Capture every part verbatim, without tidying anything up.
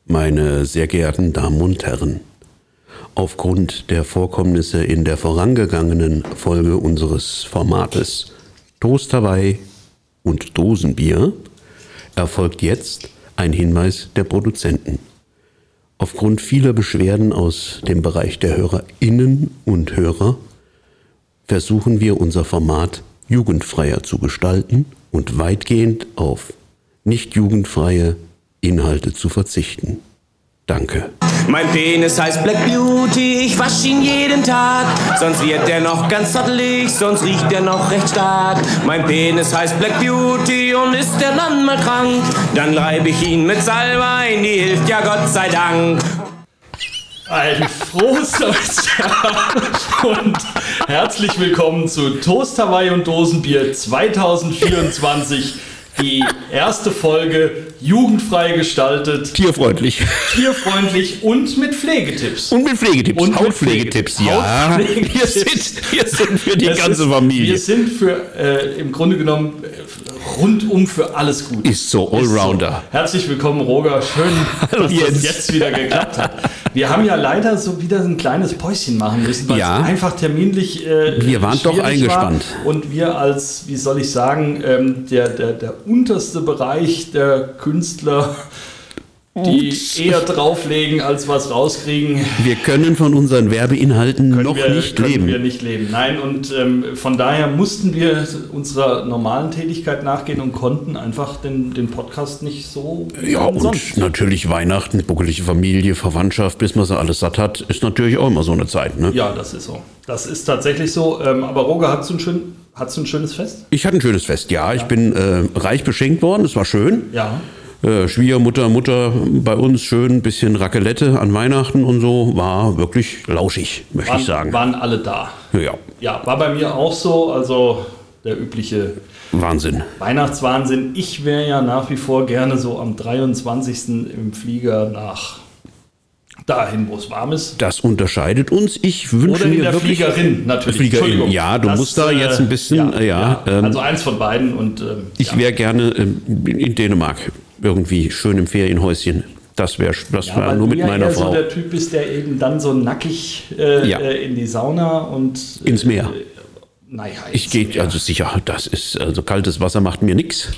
Meine sehr geehrten Damen und Herren, aufgrund der Vorkommnisse in der vorangegangenen Folge unseres Formates Toast Hawaii und Dosenbier erfolgt jetzt ein Hinweis der Produzenten. Aufgrund vieler Beschwerden aus dem Bereich der HörerInnen und Hörer versuchen wir unser Format jugendfreier zu gestalten und weitgehend auf nicht jugendfreie Inhalte zu verzichten. Danke. Mein Penis heißt Black Beauty, ich wasch ihn jeden Tag. Sonst wird der noch ganz zottelig, sonst riecht der noch recht stark. Mein Penis heißt Black Beauty und ist der dann mal krank, dann reibe ich ihn mit Salbe ein, die hilft ja Gott sei Dank. Ein frohes neues Jahr und herzlich willkommen zu Toast Hawaii und Dosenbier zwanzig vierundzwanzig. Die erste Folge jugendfrei gestaltet. Tierfreundlich. Tierfreundlich und mit Pflegetipps. Und mit Pflegetipps. Und Hautpflegetipps, mit ja. Hautpflegetipps. Wir sind, wir sind für die Das ganze ist, Familie. Wir sind für, äh, im Grunde genommen, äh, rundum für alles gut. Ist so, Allrounder. So. Herzlich willkommen, Roger. Schön, Hallo, dass Jens. das jetzt wieder geklappt hat. Wir haben ja leider so wieder ein kleines Päuschen machen müssen, weil Ja. es einfach terminlich äh, Wir waren doch schwierig eingespannt. war. Und wir als, wie soll ich sagen, ähm, der, der, der unterste Bereich der Künstler, die Ups. eher drauflegen, als was rauskriegen, Wir können von unseren Werbeinhalten können noch wir, nicht können leben. wir nicht leben. Nein, und ähm, von daher mussten wir unserer normalen Tätigkeit nachgehen und konnten einfach den, den Podcast nicht so Ja, und sonst. natürlich Weihnachten, buckelige Familie, Verwandtschaft, bis man sie alles satt hat, ist natürlich auch immer so eine Zeit. Ne? Ja, das ist so. Das ist tatsächlich so. Ähm, aber Roger, hast du ein, schön, hast du ein schönes Fest? Ich hatte ein schönes Fest, ja. Ich bin äh, reich beschenkt worden, es war schön. Ja. Äh, Schwiegermutter, Mutter bei uns schön, ein bisschen Raclette an Weihnachten und so, war wirklich lauschig, möchte Waren, ich sagen. waren alle da. Ja, Ja, war bei mir auch so. Also der übliche Wahnsinn. Weihnachtswahnsinn. Ich wäre ja nach wie vor gerne so am dreiundzwanzigsten im Flieger nach dahin, wo es warm ist. Das unterscheidet uns. Ich wünsche Oder in mir der wirklich Fliegerin natürlich. Fliegerin, Entschuldigung. ja, du Das, musst da äh, jetzt ein bisschen, ja, äh, ja, ja. ähm, Also eins von beiden und ähm, ich ja. wäre gerne ähm, in Dänemark irgendwie schön im Ferienhäuschen. Das wäre das Ja, wär weil nur du mit ja meiner eher Frau. so der Typ bist, der eben dann so nackig äh, Ja. äh, in die Sauna und äh, Ins Meer. Naja, Ich ins gehe, Meer. also sicher, das ist, also kaltes Wasser macht mir nichts.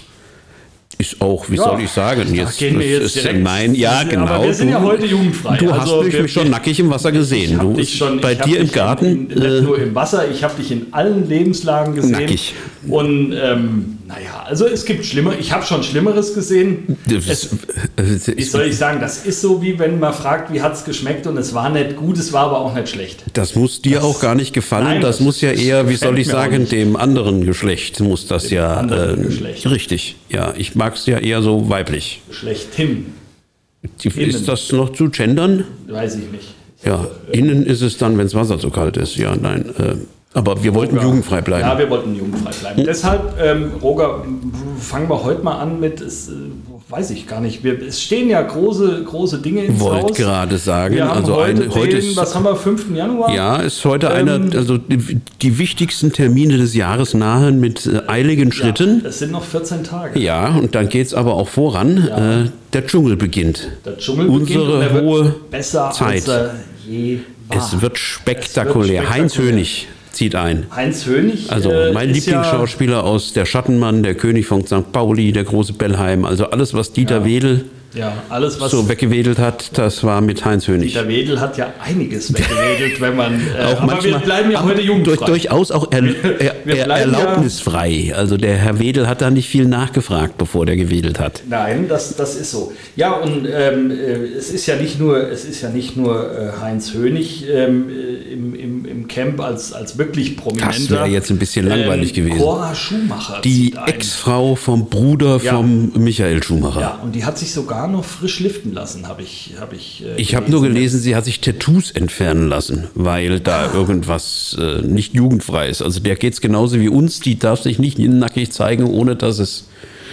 Ist auch, wie Ja, soll ich sagen, da jetzt, gehen wir jetzt das ist direkt. mein, ja Aber genau. wir sind ja heute jugendfrei. Du hast Also mich wir- schon wir- nackig im Wasser gesehen. Ich hab Du dich schon, bei ich hab dir im dich Garten. in, in, äh, nicht nur im Wasser, ich habe dich in allen Lebenslagen gesehen. Nackig. Und ähm, naja, also es gibt schlimmer. Ich habe schon Schlimmeres gesehen. das, Es, äh, wie soll ich sagen, das ist so, wie wenn man fragt, wie hat es geschmeckt und es war nicht gut, es war aber auch nicht schlecht. das muss dir Das- auch gar nicht gefallen. Nein, das, das- muss ja das eher, wie gefällt soll ich mir auch sagen, nicht. dem anderen Geschlecht muss das Dem ja. anderen äh, Geschlecht. Richtig, ja. Ich mag es ja eher so weiblich. Schlechthin, Die, ist das noch zu gendern? weiß ich nicht. Ja, innen ist es dann, wenn das Wasser zu kalt ist. Ja, nein. Äh, aber wir wollten Ja. jugendfrei bleiben. Ja, wir wollten jugendfrei bleiben. Deshalb, ähm, Roger, fangen wir heute mal an mit, es, äh, weiß ich gar nicht, wir, es stehen ja große, große Dinge ins Wollte Haus. gerade sagen, Wir haben also heute, eine, heute den, ist, was haben wir, fünften Januar? ja, ist heute einer, Ähm, also die, die wichtigsten Termine des Jahres nahen mit äh, eiligen Schritten. Es sind noch vierzehn Tage. Ja, und dann geht es aber auch voran. Ja. Äh, der Dschungel beginnt. Der Dschungel beginnt Unsere und er wird hohe besser, Zeit. als er je war. Es wird spektakulär. Es wird Heinz spektakulär. Hönig zieht ein. Heinz Hönig. Also äh, mein ist Lieblingsschauspieler aus Der Schattenmann, der König von Sankt Pauli, der große Bellheim. Also alles, was Dieter Ja. Wedel Ja, ja, alles, was so weggewedelt hat, das war mit Heinz Hönig. Dieter Wedel hat ja einiges weggewedelt, wenn man. Äh, Auch aber manchmal, wir bleiben ja aber heute jugendfrei. durch, durchaus auch er, er, Wir er, bleiben ja- erlaubnisfrei. Also der Herr Wedel hat da nicht viel nachgefragt, bevor der gewedelt hat. Nein, das, das ist so. Ja, und ähm, äh, es ist ja nicht nur, es ist ja nicht nur äh, Heinz Hönig ähm, äh, im, im, im Camp als, als wirklich prominenter. Das wäre jetzt ein bisschen langweilig gewesen. Cora Schumacher. Die zieht ein. Ex-Frau vom Bruder Ja. vom Michael Schumacher. Ja, und die hat sich sogar noch frisch liften lassen, habe ich, hab ich äh, Ich habe nur gelesen, sie hat sich Tattoos entfernen lassen, weil da irgendwas äh, nicht jugendfrei ist. Also der geht's genauso wie uns, die darf sich nicht nackig zeigen, ohne dass es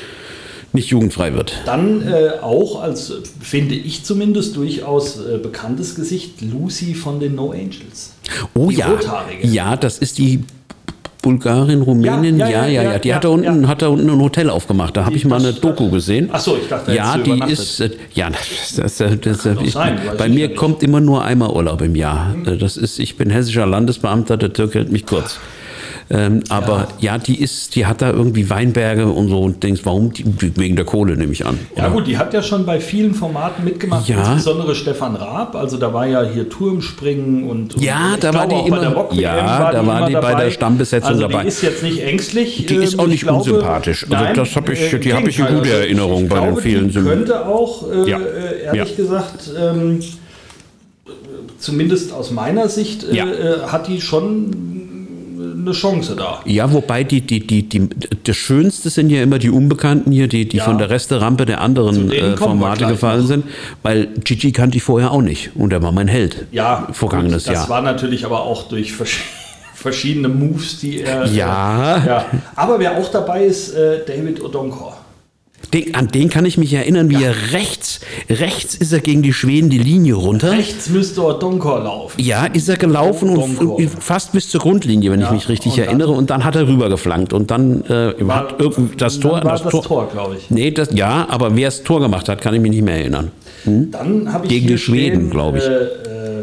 nicht jugendfrei wird. Dann äh, auch als, finde ich zumindest, durchaus äh, bekanntes Gesicht, Lucy von den No Angels. Oh Die ja, Rothaarige. ja, das ist die Bulgarien, Rumänien, ja, ja, ja. ja, ja. Die ja, hat da unten, ja. hat da unten ein Hotel aufgemacht. Da habe ich mal eine Doku gesehen. Ach so, ich dachte, ja, die übernachtet. ist, äh, ja, das, das, das, das ich, sein, bei ich mir ja nicht. kommt immer nur einmal Urlaub im Jahr. Das ist, ich bin hessischer Landesbeamter, der Türke hält mich kurz. Ähm, aber ja. ja, die ist, die hat da irgendwie Weinberge und so und denkst, warum? Die, wegen der Kohle, nehme ich an. Oder? Ja gut, die hat ja schon bei vielen Formaten mitgemacht, Ja. insbesondere Stefan Raab. Also da war ja hier Turmspringen und, und Ja, ich da war glaube die auch immer- bei der Rock-W M ja, da war immer die bei dabei. der Stammbesetzung also dabei. Die ist jetzt nicht ängstlich. Die ist ähm, auch ich nicht glaube, unsympathisch. Also nein, das hab ich- äh, im die hab ich in Gegenteil. guter Also Erinnerung ich bei den glaube, vielen Die Sym- könnte auch, äh, Ja. äh, ehrlich Ja. gesagt, ähm, zumindest aus meiner Sicht, äh, Ja. äh, hat die schon eine Chance da. Ja, wobei die, die, die, die, das Schönste sind ja immer die Unbekannten hier, die, die Ja. von der Resterampe der Zu anderen denen äh, kommen wir Formate gleich gefallen noch. sind, weil Gigi kannte ich vorher auch nicht und er war mein Held. Ja, Vergangenes gut, das Jahr. war natürlich aber auch durch versch- verschiedene Moves, die er. Ja. Äh, ja. Aber wer auch dabei ist, äh, David Odonkor. Den, an den kann ich mich erinnern, wie er rechts, rechts ist er gegen die Schweden die Linie runter. Rechts müsste Odonkor laufen. Ja, ist er gelaufen und Odonkor. f- fast bis zur Grundlinie, wenn Ja, ich mich richtig und dann- erinnere. Und dann hat er rübergeflankt und dann äh, hat irgendwie das Tor. Dann war das das Tor, Tor, glaube ich. Nee, das, ja, aber wer das Tor gemacht hat, kann ich mich nicht mehr erinnern. Dann habe ich Gegen hier die Schweden, stehen, glaube ich. Äh, äh,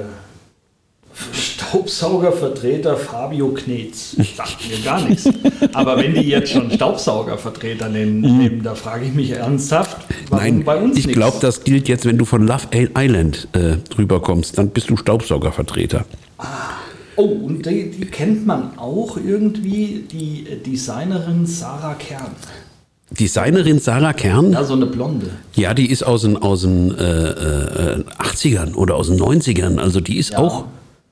Staubsaugervertreter Fabio Knetz. Sagt mir gar nichts. Aber wenn die jetzt schon Staubsaugervertreter nehmen, nehmen da frage ich mich ernsthaft, warum Nein, bei uns ich nichts? glaube, das gilt jetzt, wenn du von Love Island äh, rüberkommst, dann bist du Staubsaugervertreter. Oh, und die, die kennt man auch irgendwie, die Designerin Sarah Kern. Designerin Sarah Kern, Ja, so eine Blonde. ja, die ist aus den, aus den äh, äh, achtzigern oder aus den neunzigern. Also die ist Ja. auch,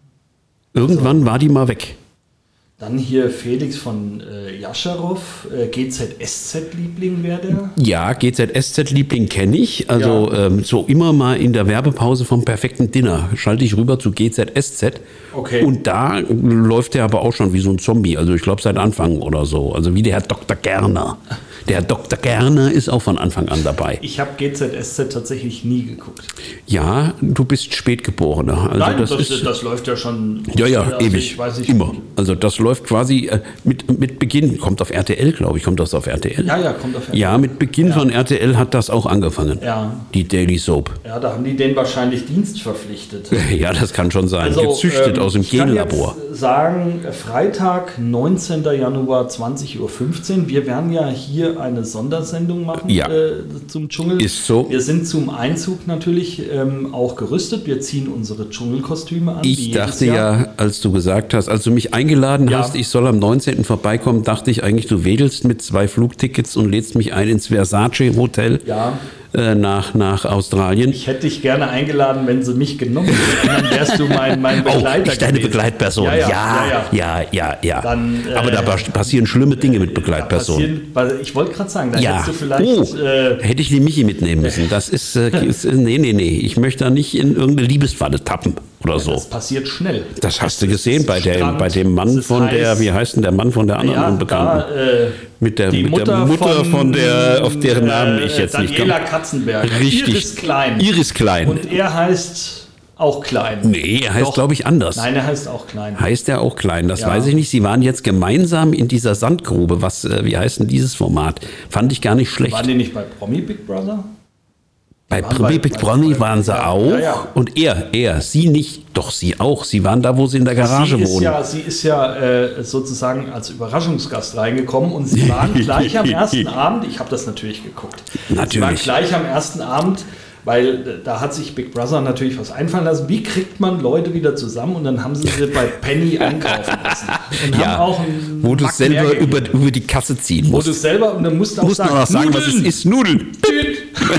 irgendwann war die mal weg. Dann hier Felix von äh, Jascharow, äh, G Z S Z-Liebling wäre der. Ja, G Z S Z-Liebling kenne ich. Also Ja. ähm, so immer mal in der Werbepause vom perfekten Dinner schalte ich rüber zu G Z S Z. Okay. Und da läuft der aber auch schon wie so ein Zombie. Also ich glaube seit Anfang oder so. Also wie der Herr Doktor Gerner. Der Herr Doktor Gerner ist auch von Anfang an dabei. Ich habe G Z S Z tatsächlich nie geguckt. Ja, du bist Spätgeborener. Also Nein, das, das, ist das läuft ja schon. ja, ja, also ewig. Ich weiß nicht, Immer. Also das läuft quasi äh, mit, mit Beginn, kommt auf R T L, glaube ich, kommt das auf R T L? Ja, ja, kommt auf R T L. Ja, mit Beginn von R T L hat das auch angefangen. Ja. Die Daily Soap. Ja, da haben die den wahrscheinlich Dienst verpflichtet. Ja, das kann schon sein. Also, Gezüchtet ähm, aus dem ich kann Genlabor. jetzt sagen, Freitag, neunzehnten Januar, zwanzig Uhr fünfzehn. Wir werden ja hier eine Sondersendung machen Ja. äh, zum Dschungel. Ist so. Wir sind zum Einzug natürlich ähm, auch gerüstet. Wir ziehen unsere Dschungelkostüme an. wie Ich jedes dachte Jahr. ja, als du gesagt hast, als du mich eingeladen Ja. hast, ich soll am neunzehnten vorbeikommen, dachte ich eigentlich, du wedelst mit zwei Flugtickets und lädst mich ein ins Versace Hotel Ja. äh, nach, nach Australien. Ich hätte dich gerne eingeladen, wenn sie mich genommen hätten. Dann wärst du mein, mein Oh, Begleiter ich deine gewesen. Begleitperson. Ja, Ja, ja, ja, ja. ja, ja. Dann, äh, Aber da pas- passieren schlimme Dinge mit Begleitpersonen. Passieren- weil Ich wollte gerade sagen, da Ja, hättest du vielleicht... oh, äh, hätte ich die Michi mitnehmen müssen. Das ist, äh, ist, äh, nee, nee, nee. Ich möchte da nicht in irgendeine Liebesfalle tappen oder so. Das passiert schnell. Das hast du gesehen bei, der, Strand, bei dem es Mann ist von der, heiß. wie heißt denn der Mann von der anderen Ja, Unbekannten? da, äh, mit der, die mit Mutter, der Mutter von, der, auf deren äh, Namen ich jetzt nicht Daniela komme. Katzenberger. Richtig. Iris Klein. Iris Klein. Und er heißt auch Klein. Nee, er heißt, Doch. glaube ich, anders. Nein, er heißt auch Klein. Heißt er auch Klein? Das Ja. weiß ich nicht. Sie waren jetzt gemeinsam in dieser Sandgrube. Was, äh, wie heißt denn dieses Format? Fand ich gar nicht schlecht. Waren die nicht bei Promi Big Brother? Bei waren Promi bei- Big bei- Brother bei- waren sie ja, auch. ja, ja. Und er, er, sie nicht. Doch, sie auch. Sie waren da, wo sie in der Garage sie ist wohnen. ja, sie ist ja äh, sozusagen als Überraschungsgast reingekommen und sie waren gleich am ersten Abend, ich habe das natürlich geguckt, sie waren Natürlich. gleich am ersten Abend, weil äh, da hat sich Big Brother natürlich was einfallen lassen, wie kriegt man Leute wieder zusammen und dann haben sie sie bei Penny einkaufen lassen und Ja, haben auch einen wo du Back selber mehr über, gegeben. über die Kasse ziehen Wo musst. du selber, und dann musst du auch musst sagen, nur noch sagen, was es Nudeln, ist. Nudeln. Tüt.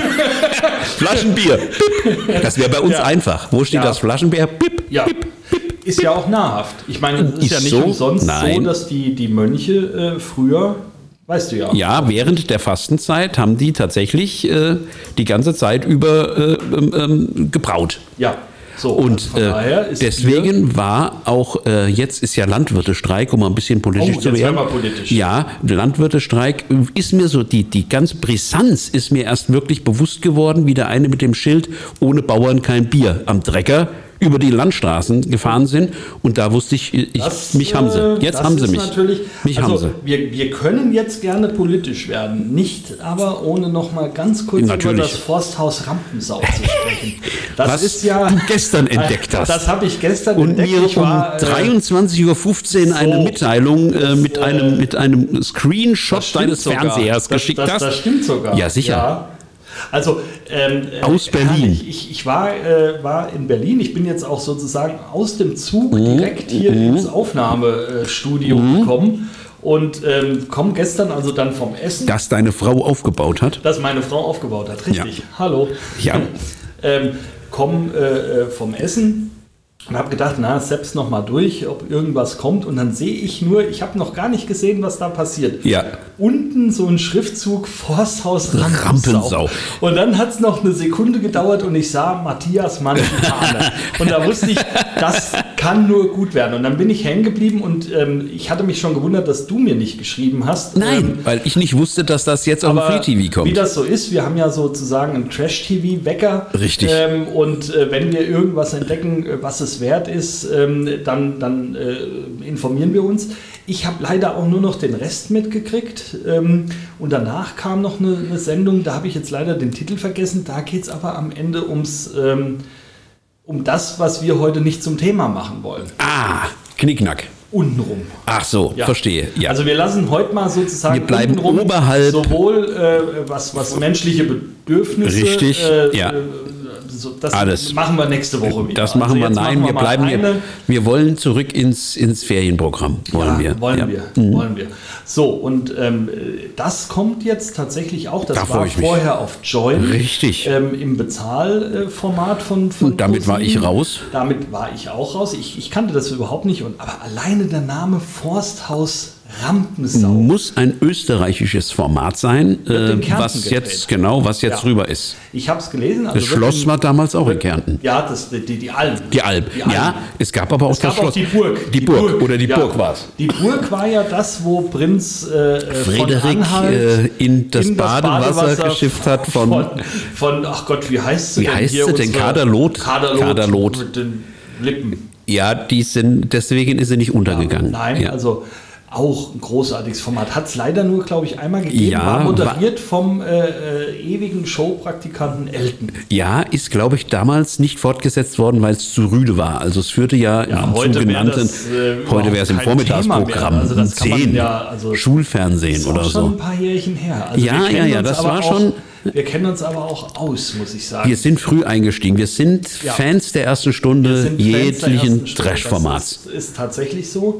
Flaschenbier. Das wäre bei uns Ja. einfach. Wo steht Ja. das Flaschenbier? Bip. Ja, ist ja auch nahrhaft. Ich meine, es ist, Ist ja nicht so? umsonst Nein. so, dass die, die Mönche äh, früher, weißt du ja, Ja, während der Fastenzeit haben die tatsächlich äh, die ganze Zeit über äh, ähm, ähm, gebraut. ja. So, Und von äh, daher ist deswegen war auch, äh, jetzt ist ja Landwirtestreik, um mal ein bisschen politisch Oh, zu jetzt werden. werden wir politisch. Ja, Landwirtestreik ist mir so, die, die ganz Brisanz ist mir erst wirklich bewusst geworden, wie der eine mit dem Schild, ohne Bauern kein Bier am Trecker über die Landstraßen gefahren sind und da wusste ich, ich Das, mich haben sie. Jetzt das haben sie ist mich. Natürlich, mich also haben sie. Wir, wir können jetzt gerne politisch werden, nicht aber ohne noch mal ganz kurz Natürlich. über das Forsthaus Rampensau zu sprechen. Das Was ist ja du gestern entdeckt hast. Das habe ich gestern Und entdeckt. mir Ich war, um dreiundzwanzig Uhr fünfzehn so, eine Mitteilung äh, das, mit, äh, einem, mit einem Screenshot das stimmt deines sogar. Fernsehers das, geschickt das, hast. Das stimmt sogar. Ja, sicher. Ja. Also ähm, Aus äh, Berlin. herrlich. Ich, ich war, äh, war in Berlin. Ich bin jetzt auch sozusagen aus dem Zug Mhm. direkt hier ins Aufnahmestudio gekommen und ähm, komme gestern also dann vom Essen, Das deine Frau aufgebaut hat. das meine Frau aufgebaut hat. Richtig. Ja. Hallo. Ja. ähm, komme äh, vom Essen und habe gedacht, na, selbst noch mal durch, ob irgendwas kommt. Und dann sehe ich nur, ich habe noch gar nicht gesehen, was da passiert. Ja. Unten so ein Schriftzug Forsthaus Rampensau. Rampensau. Und dann hat es noch eine Sekunde gedauert und ich sah Matthias Mann-Fahne. Und da wusste ich, das kann nur gut werden. Und dann bin ich hängen geblieben und ähm, ich hatte mich schon gewundert, dass du mir nicht geschrieben hast. Nein, Ähm, weil ich nicht wusste, dass das jetzt auf dem aber Free-T V kommt. wie das so ist, wir haben ja sozusagen einen Trash-T V-Wecker. Richtig. Ähm, und äh, wenn wir irgendwas entdecken, äh, was es wert ist, ähm, dann, dann äh, informieren wir uns. Ich habe leider auch nur noch den Rest mitgekriegt. Ähm, und danach kam noch eine, eine Sendung, da habe ich jetzt leider den Titel vergessen. Da geht es aber am Ende ums, ähm, um das, was wir heute nicht zum Thema machen wollen. Ah, Knickknack. Untenrum. Ach so, Ja. verstehe. Ja. Also wir lassen heute mal sozusagen Wir bleiben untenrum oberhalb. sowohl äh, was, was menschliche Bedürfnisse, Richtig, äh, ja. äh, so, das Alles. machen wir nächste Woche wieder. Das machen Also wir, jetzt nein, machen wir mal bleiben hier. eine. Wir wollen zurück ins, ins Ferienprogramm. Wollen Ja, wir. wollen ja. wir, Mhm. wollen wir. So, und ähm, das kommt jetzt tatsächlich auch, das Da freu war ich mich. vorher auf Join. Richtig. Ähm, im Bezahlformat von, von Und damit war ich ProSieben. raus. Damit war ich auch raus. Ich, ich kannte das überhaupt nicht. Und, aber alleine der Name Forsthaus Rampensau. Muss ein österreichisches Format sein, in äh, Kärnten was gedreht. jetzt genau, was jetzt Ja. rüber ist. Ich habe es gelesen. Also Das Schloss wirklich- war damals auch in Kärnten. Ja, das, die, die, die Alm. Die Alm. Die Alm. Ja, es gab aber auch Es gab das Schloss. auch die Burg. Die, Burg. oder die ja. Burg war es. Die Burg war ja das, wo Prinz äh, von Friedrich Anhalt äh, in das Badewasser geschifft hat von, von, von, ach Gott, wie heißt sie Wie denn heißt hier? sie denn? Unsere- Kaderlot? Kaderlot. Kaderlot. Mit den Lippen. Ja, die sind, deswegen ist sie nicht untergegangen. Nein, ja. also auch ein großartiges Format. Hat es leider nur, glaube ich, einmal gegeben. Ja, war moderiert vom äh, äh, ewigen Showpraktikanten Elton. Ja, ist, glaube ich, damals nicht fortgesetzt worden, weil es zu rüde war. Also es führte ja, Ja, im heute wär sogenannten, das, äh, heute wäre es im kein Vormittagsprogramm, Thema mehr. Also das kann man zehn, ja, also- Schulfernsehen Ist oder auch schon so. ein paar Jährchen her. Also Ja, wir kennen ja, ja, uns das aber war auch, schon- Wir kennen uns aber auch aus, muss ich sagen. Wir sind früh eingestiegen. Wir sind Ja. Fans der ersten Wir Stunde sind Fans der jeglichen ersten Stunde. Trash-Formats. Das ist, ist tatsächlich so.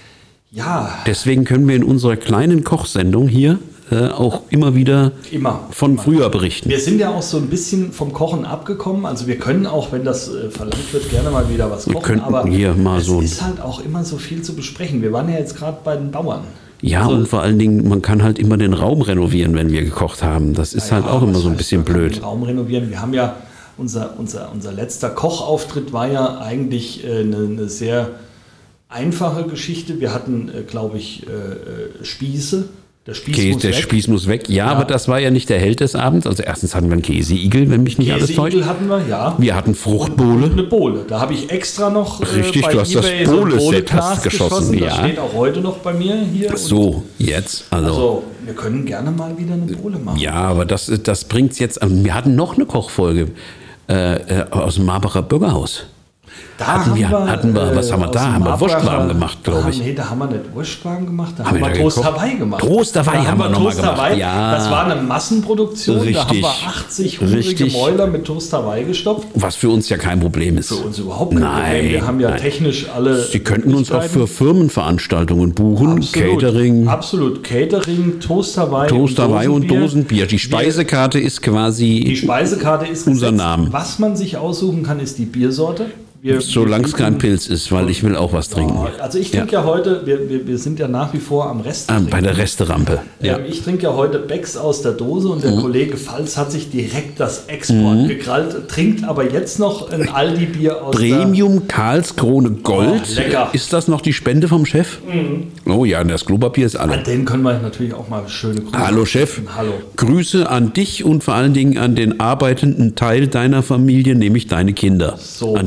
Ja, Deswegen können wir in unserer kleinen Kochsendung hier äh, auch immer wieder immer. von immer. früher berichten. Wir sind ja auch so ein bisschen vom Kochen abgekommen. Also wir können auch, wenn das äh, verlangt wird, gerne mal wieder was kochen. könnten aber hier mal es so ein- ist halt auch immer so viel zu besprechen. Wir waren ja jetzt gerade bei den Bauern. Ja, Also- und vor allen Dingen, man kann halt immer den Raum renovieren, wenn wir gekocht haben. Das ist halt Ja, auch immer was so ein heißt, bisschen man kann blöd. Den Raum renovieren. Wir haben ja, unser, unser, unser letzter Kochauftritt war ja eigentlich äh, eine, eine sehr einfache Geschichte. Wir hatten, äh, glaube ich, äh, äh, Spieße. Der Spieß Käse, muss der weg. Spieß muss weg. Ja, Ja. aber das war ja nicht der Held des Abends. Also erstens hatten wir einen Käseigel, wenn mich nicht alles täuscht. Käseigel hatten wir, ja. Wir hatten Fruchtbowle. Eine Bohle. Da habe ich extra noch äh, Richtig, bei du hast das eBay so ein Bohle-Set Bohle-Glas hast geschossen, Das ja. steht auch heute noch bei mir hier. Und So, jetzt. Also, Also, wir können gerne mal wieder eine Bohle machen. ja, aber das, das bringt es jetzt. Wir hatten noch eine Kochfolge äh, äh, aus dem Marbacher Bürgerhaus. Da Hatten haben wir- wir, hatten wir- was haben wir aus da? dem Haben wir Marbacher- Wurstwagen gemacht, glaub da- ich. Nee, da haben wir nicht Wurstwagen gemacht, da Haben haben wir wir da Toast gekocht? Hawaii gemacht. Toast Hawaii Da haben wir noch mal Toast gemacht, Hawaii. ja. Das war eine Massenproduktion, da haben Richtig. wir achtzig hungrige Richtig. Mäuler mit Toast Hawaii gestopft. Was für uns ja kein Problem ist. Für uns überhaupt kein Nein, Problem. Wir haben ja nein. technisch alle. Sie könnten uns auch für Möglichkeiten. Firmenveranstaltungen buchen, Absolut. Catering, Absolut. Catering, Toast Hawaii. Toast Hawaii und Dosenbier. Dosenbier. Die Wir- Speisekarte ist quasi, Die Speisekarte ist Unser gesetzt. Name. Was man sich aussuchen kann, ist die Biersorte. Wir, solange es wir kein trinken- Pilz ist, weil ich will auch was trinken. Ja, also ich trinke ja. heute, wir, wir, wir sind ja nach wie vor am Rest. Ah, bei der Resterampe. Ja. Ähm, ich trinke ja heute Becks aus der Dose und der Mhm. Kollege Pfalz hat sich direkt das Export gekrallt, trinkt aber jetzt noch ein Aldi-Bier aus Premium Karlskrone Gold. Oh, lecker. Ist das noch die Spende vom Chef? Oh ja, das Klopapier ist der... alle. An den können wir natürlich auch mal schöne Grüße Hallo Chef. richten. Hallo. Grüße an dich und vor allen Dingen an den arbeitenden Teil deiner Familie, nämlich deine Kinder. So. An dieser Stelle.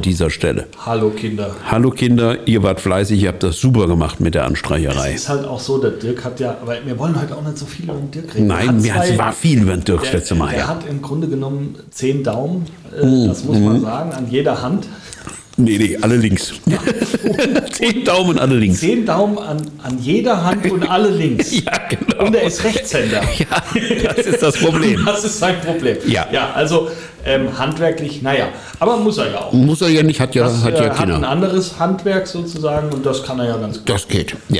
Stelle. Hallo Kinder. Hallo Kinder, ihr wart fleißig, ihr habt das super gemacht mit der Anstreicherei. Es ist halt auch so, der Dirk hat ja, aber wir wollen heute auch nicht so viel über den Dirk reden. Nein, mir hat, war viel über den Dirk der, letzte Mal. Der Ja. hat im Grunde genommen zehn Daumen, äh, das muss man sagen, an jeder Hand. Nee, nee, alle links. Zehn Daumen, alle links. Zehn Daumen an, an jeder Hand und alle links. Ja, genau. Und er ist Rechtshänder. Ja, das ist das Problem. Das ist sein Problem. Ja. Ja, also ähm, handwerklich, naja, aber muss er ja auch. Muss er ja nicht, hat ja, Das, hat äh, ja hat Kinder. ein anderes Handwerk sozusagen und das kann er ja ganz gut. Das geht, ja.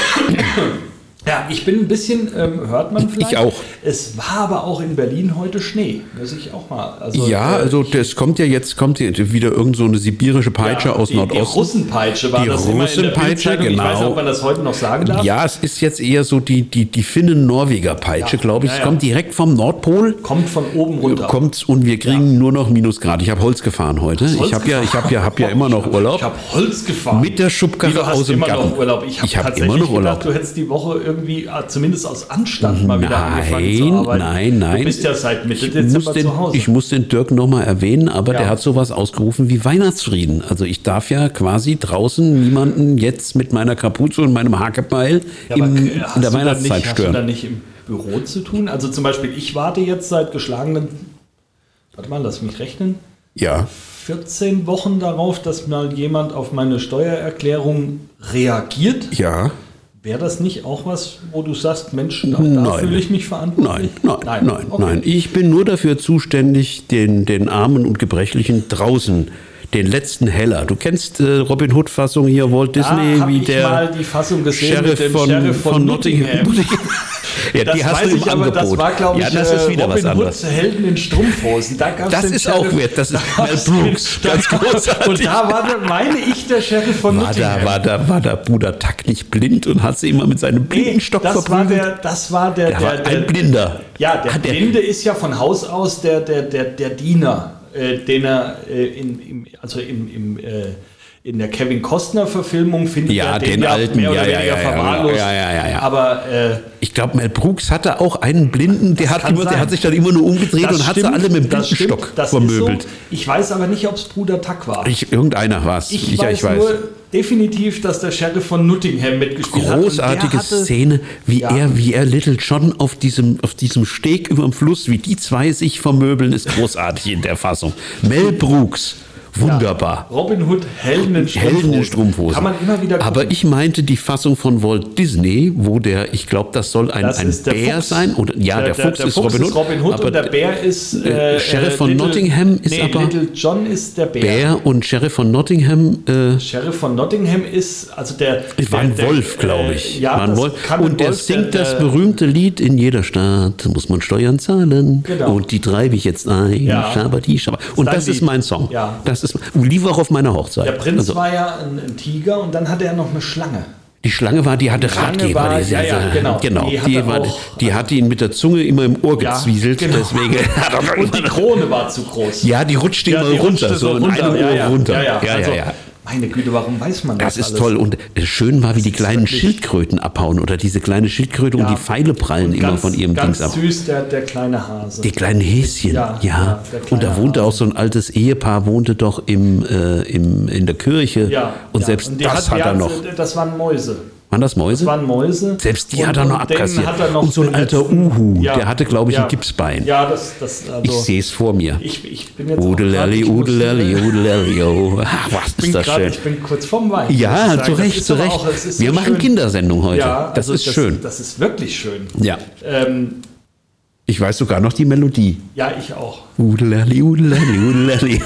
Ja, ich bin ein bisschen, ähm, hört man vielleicht. Ich auch. Es war aber auch in Berlin heute Schnee, muss ich auch mal. Also, Ja, äh, also das kommt ja jetzt, kommt hier wieder irgend so eine sibirische Peitsche ja, aus die, Nordosten. Die Russenpeitsche war Die das immer in der Russenpeitsche, Bildzeitung. Ich weiß nicht, genau. ob man das heute noch sagen darf. Ja, es ist jetzt eher so die, die, die Finnen-Norweger-Peitsche, Ja, glaube ich. ja, Es ja. kommt direkt vom Nordpol. Kommt von oben runter. Kommt und wir kriegen nur noch Minusgrad. Ich habe Holz gefahren heute. Holz ich habe ja, ich habe ja, hab ja immer noch Urlaub. Ich habe Holz gefahren. Mit der Schubkarre Wie, du hast aus dem immer Garten. noch Urlaub. Ich habe Ich hab tatsächlich immer noch Urlaub. gedacht, du hättest die Woche irgendwie, ah, zumindest aus Anstand, mal wieder angefangen zu Nein, arbeiten. nein, nein. Du bist ja seit Mitte Ich Dezember muss, den, zu Hause. ich muss den Dirk nochmal erwähnen, aber Ja. der hat sowas ausgerufen wie Weihnachtsfrieden. Also ich darf ja quasi draußen niemanden jetzt mit meiner Kapuze und meinem Hakebeil Ja, aber, im, äh, in hast der du da Weihnachtszeit nicht, Hast du da stören. nicht im Büro zu tun? Also zum Beispiel, ich warte jetzt seit geschlagenen, warte mal, lass mich rechnen, Ja, vierzehn Wochen darauf, dass mal jemand auf meine Steuererklärung reagiert. ja. Wäre das nicht auch was, wo du sagst, Mensch, da, da Nein. fühle ich mich verantwortlich? Nein, nein, nein, Okay. nein. Ich bin nur dafür zuständig, den, den Armen und Gebrechlichen draußen, den letzten Heller. Du kennst äh, Robin Hood-Fassung hier, Walt Disney, Da habe wie ich der mal die Fassung gesehen Sheriff mit dem von, Sheriff von, von Nottingham. Nottingham. Ja, Das die hast weiß du im ich, aber Angebot. das war, glaube ich, ja, das ist wieder Robin was anderes. Hoods Helden in Strumpfhosen. Da gab's Das den ist Sheriff, auch wert. Das ist da Mel gab's Brooks. den- Ganz da- großartig. Und da war, der, meine ich, der Sheriff von War Nottingham. da, war, da, war der Bruder Tack nicht blind und hat sie immer mit seinem Nee, Blindenstock das war verprügelt? der, das war der, Der der, war der, ein Blinder. Ja, der Ah, der- Blinde ist ja von Haus aus der, der, der, der Diener, äh, den er äh, in, im, also im, im, äh, in der Kevin Costner-Verfilmung findet Ja, er den, den ja alten, mehr oder ja, ja, weniger ja, ja, verwahrlost. ja, ja, ja, ja. Aber äh, Ich glaube, Mel Brooks hatte auch einen Blinden, der hat, kann immer, der sein. hat sich dann immer nur umgedreht das und hat sie stimmt, alle mit dem das stimmt, Blindenstock das vermöbelt. Ist so. Ich weiß aber nicht, ob es Bruder Tuck war. Ich, irgendeiner war es. Ich, Ich, weiß, ich weiß. nur definitiv, dass der Sheriff von Nottingham mitgespielt hat. Und Großartige der hatte- Szene, wie Ja. er, wie er Little John auf diesem, auf diesem Steg über dem Fluss, wie die zwei sich vermöbeln, ist großartig in der Fassung. Mel Brooks, wunderbar. Robin Hood, Helden in Strumpfhosen. Helden in Strumpfhosen. Kann man immer wieder gucken. Aber ich meinte die Fassung von Walt Disney, wo der, ich glaube, das soll ein, Das ein ist der Bär Fuchs. sein. Oder, ja, der, Fuchs, der ist, Fuchs Robin Hood, ist Robin Hood aber und der Bär ist äh, Sheriff von Nottingham ist nee, aber- Little John ist der Bär. Bär und Sheriff von Nottingham äh, Sheriff von Nottingham ist also der. war ein der, Wolf, der, glaube ich. Äh, ja, war ein das Wolf. kann ein Und der Wolf, singt der, das der- berühmte Lied: In jeder Stadt muss man Steuern zahlen. Genau. Und die treibe ich jetzt ein. Ja. Schabadi, Schabadi. Und dein das ist Lied. mein Song. Ja. Das ist, lief auch auf meiner Hochzeit. Der Prinz Also, war ja ein, ein Tiger und dann hatte er noch eine Schlange. die Schlange war, die hatte Schlange Ratgeber. war- die, ja, ja, genau. genau. Die Die, hatte war, auch- die hatte ihn mit der Zunge immer im Ohr Ja, gezwieselt. genau. Deswegen hat er Und die Krone war zu groß. ja, die rutschte Ja, immer die runter. rutschte So in runter. einem ja, Ohr ja. runter. Ja, ja. ja, Also, ja, ja. Meine Güte, warum weiß man das Das ist alles? toll. Und äh, schön war, wie die ist kleinen wirklich- Schildkröten abhauen oder diese kleine Schildkröte und Ja. die Pfeile prallen Und immer ganz, von ihrem ganz Dings ab. süß, der, der kleine Hase. Die kleinen Häschen, ja. Ja, ja, der Und da kleine wohnte Hase. auch so ein altes Ehepaar, wohnte doch im, äh, im, in der Kirche. ja, Und ja. selbst Und die das hat, die er noch. Das waren Mäuse. Waren das Mäuse? Das waren Mäuse. Selbst die Und- hat er noch und denen abkassiert. hat er noch Und so ein den alter letzten- Uhu, Ja, der hatte, glaube ich, ja. ein Gipsbein. Ja, das, das also, Ich sehe es vor mir. Ich, ich bin jetzt auch Udelelli, grad- ich muss- udelelli, udelelli, oh. Ach, was Ich bin ist das grad- schön. Ich bin kurz vorm Wein. muss ich Ja, sagen. zu Das Recht, ist zu aber Recht. auch- es ist Wir so machen schön. Kindersendung heute. Ja, das also ist schön. Das ist wirklich schön. Ja. Ähm, Ich weiß sogar noch die Melodie. ja, ich auch. Udelelli, udelelli, udelelli.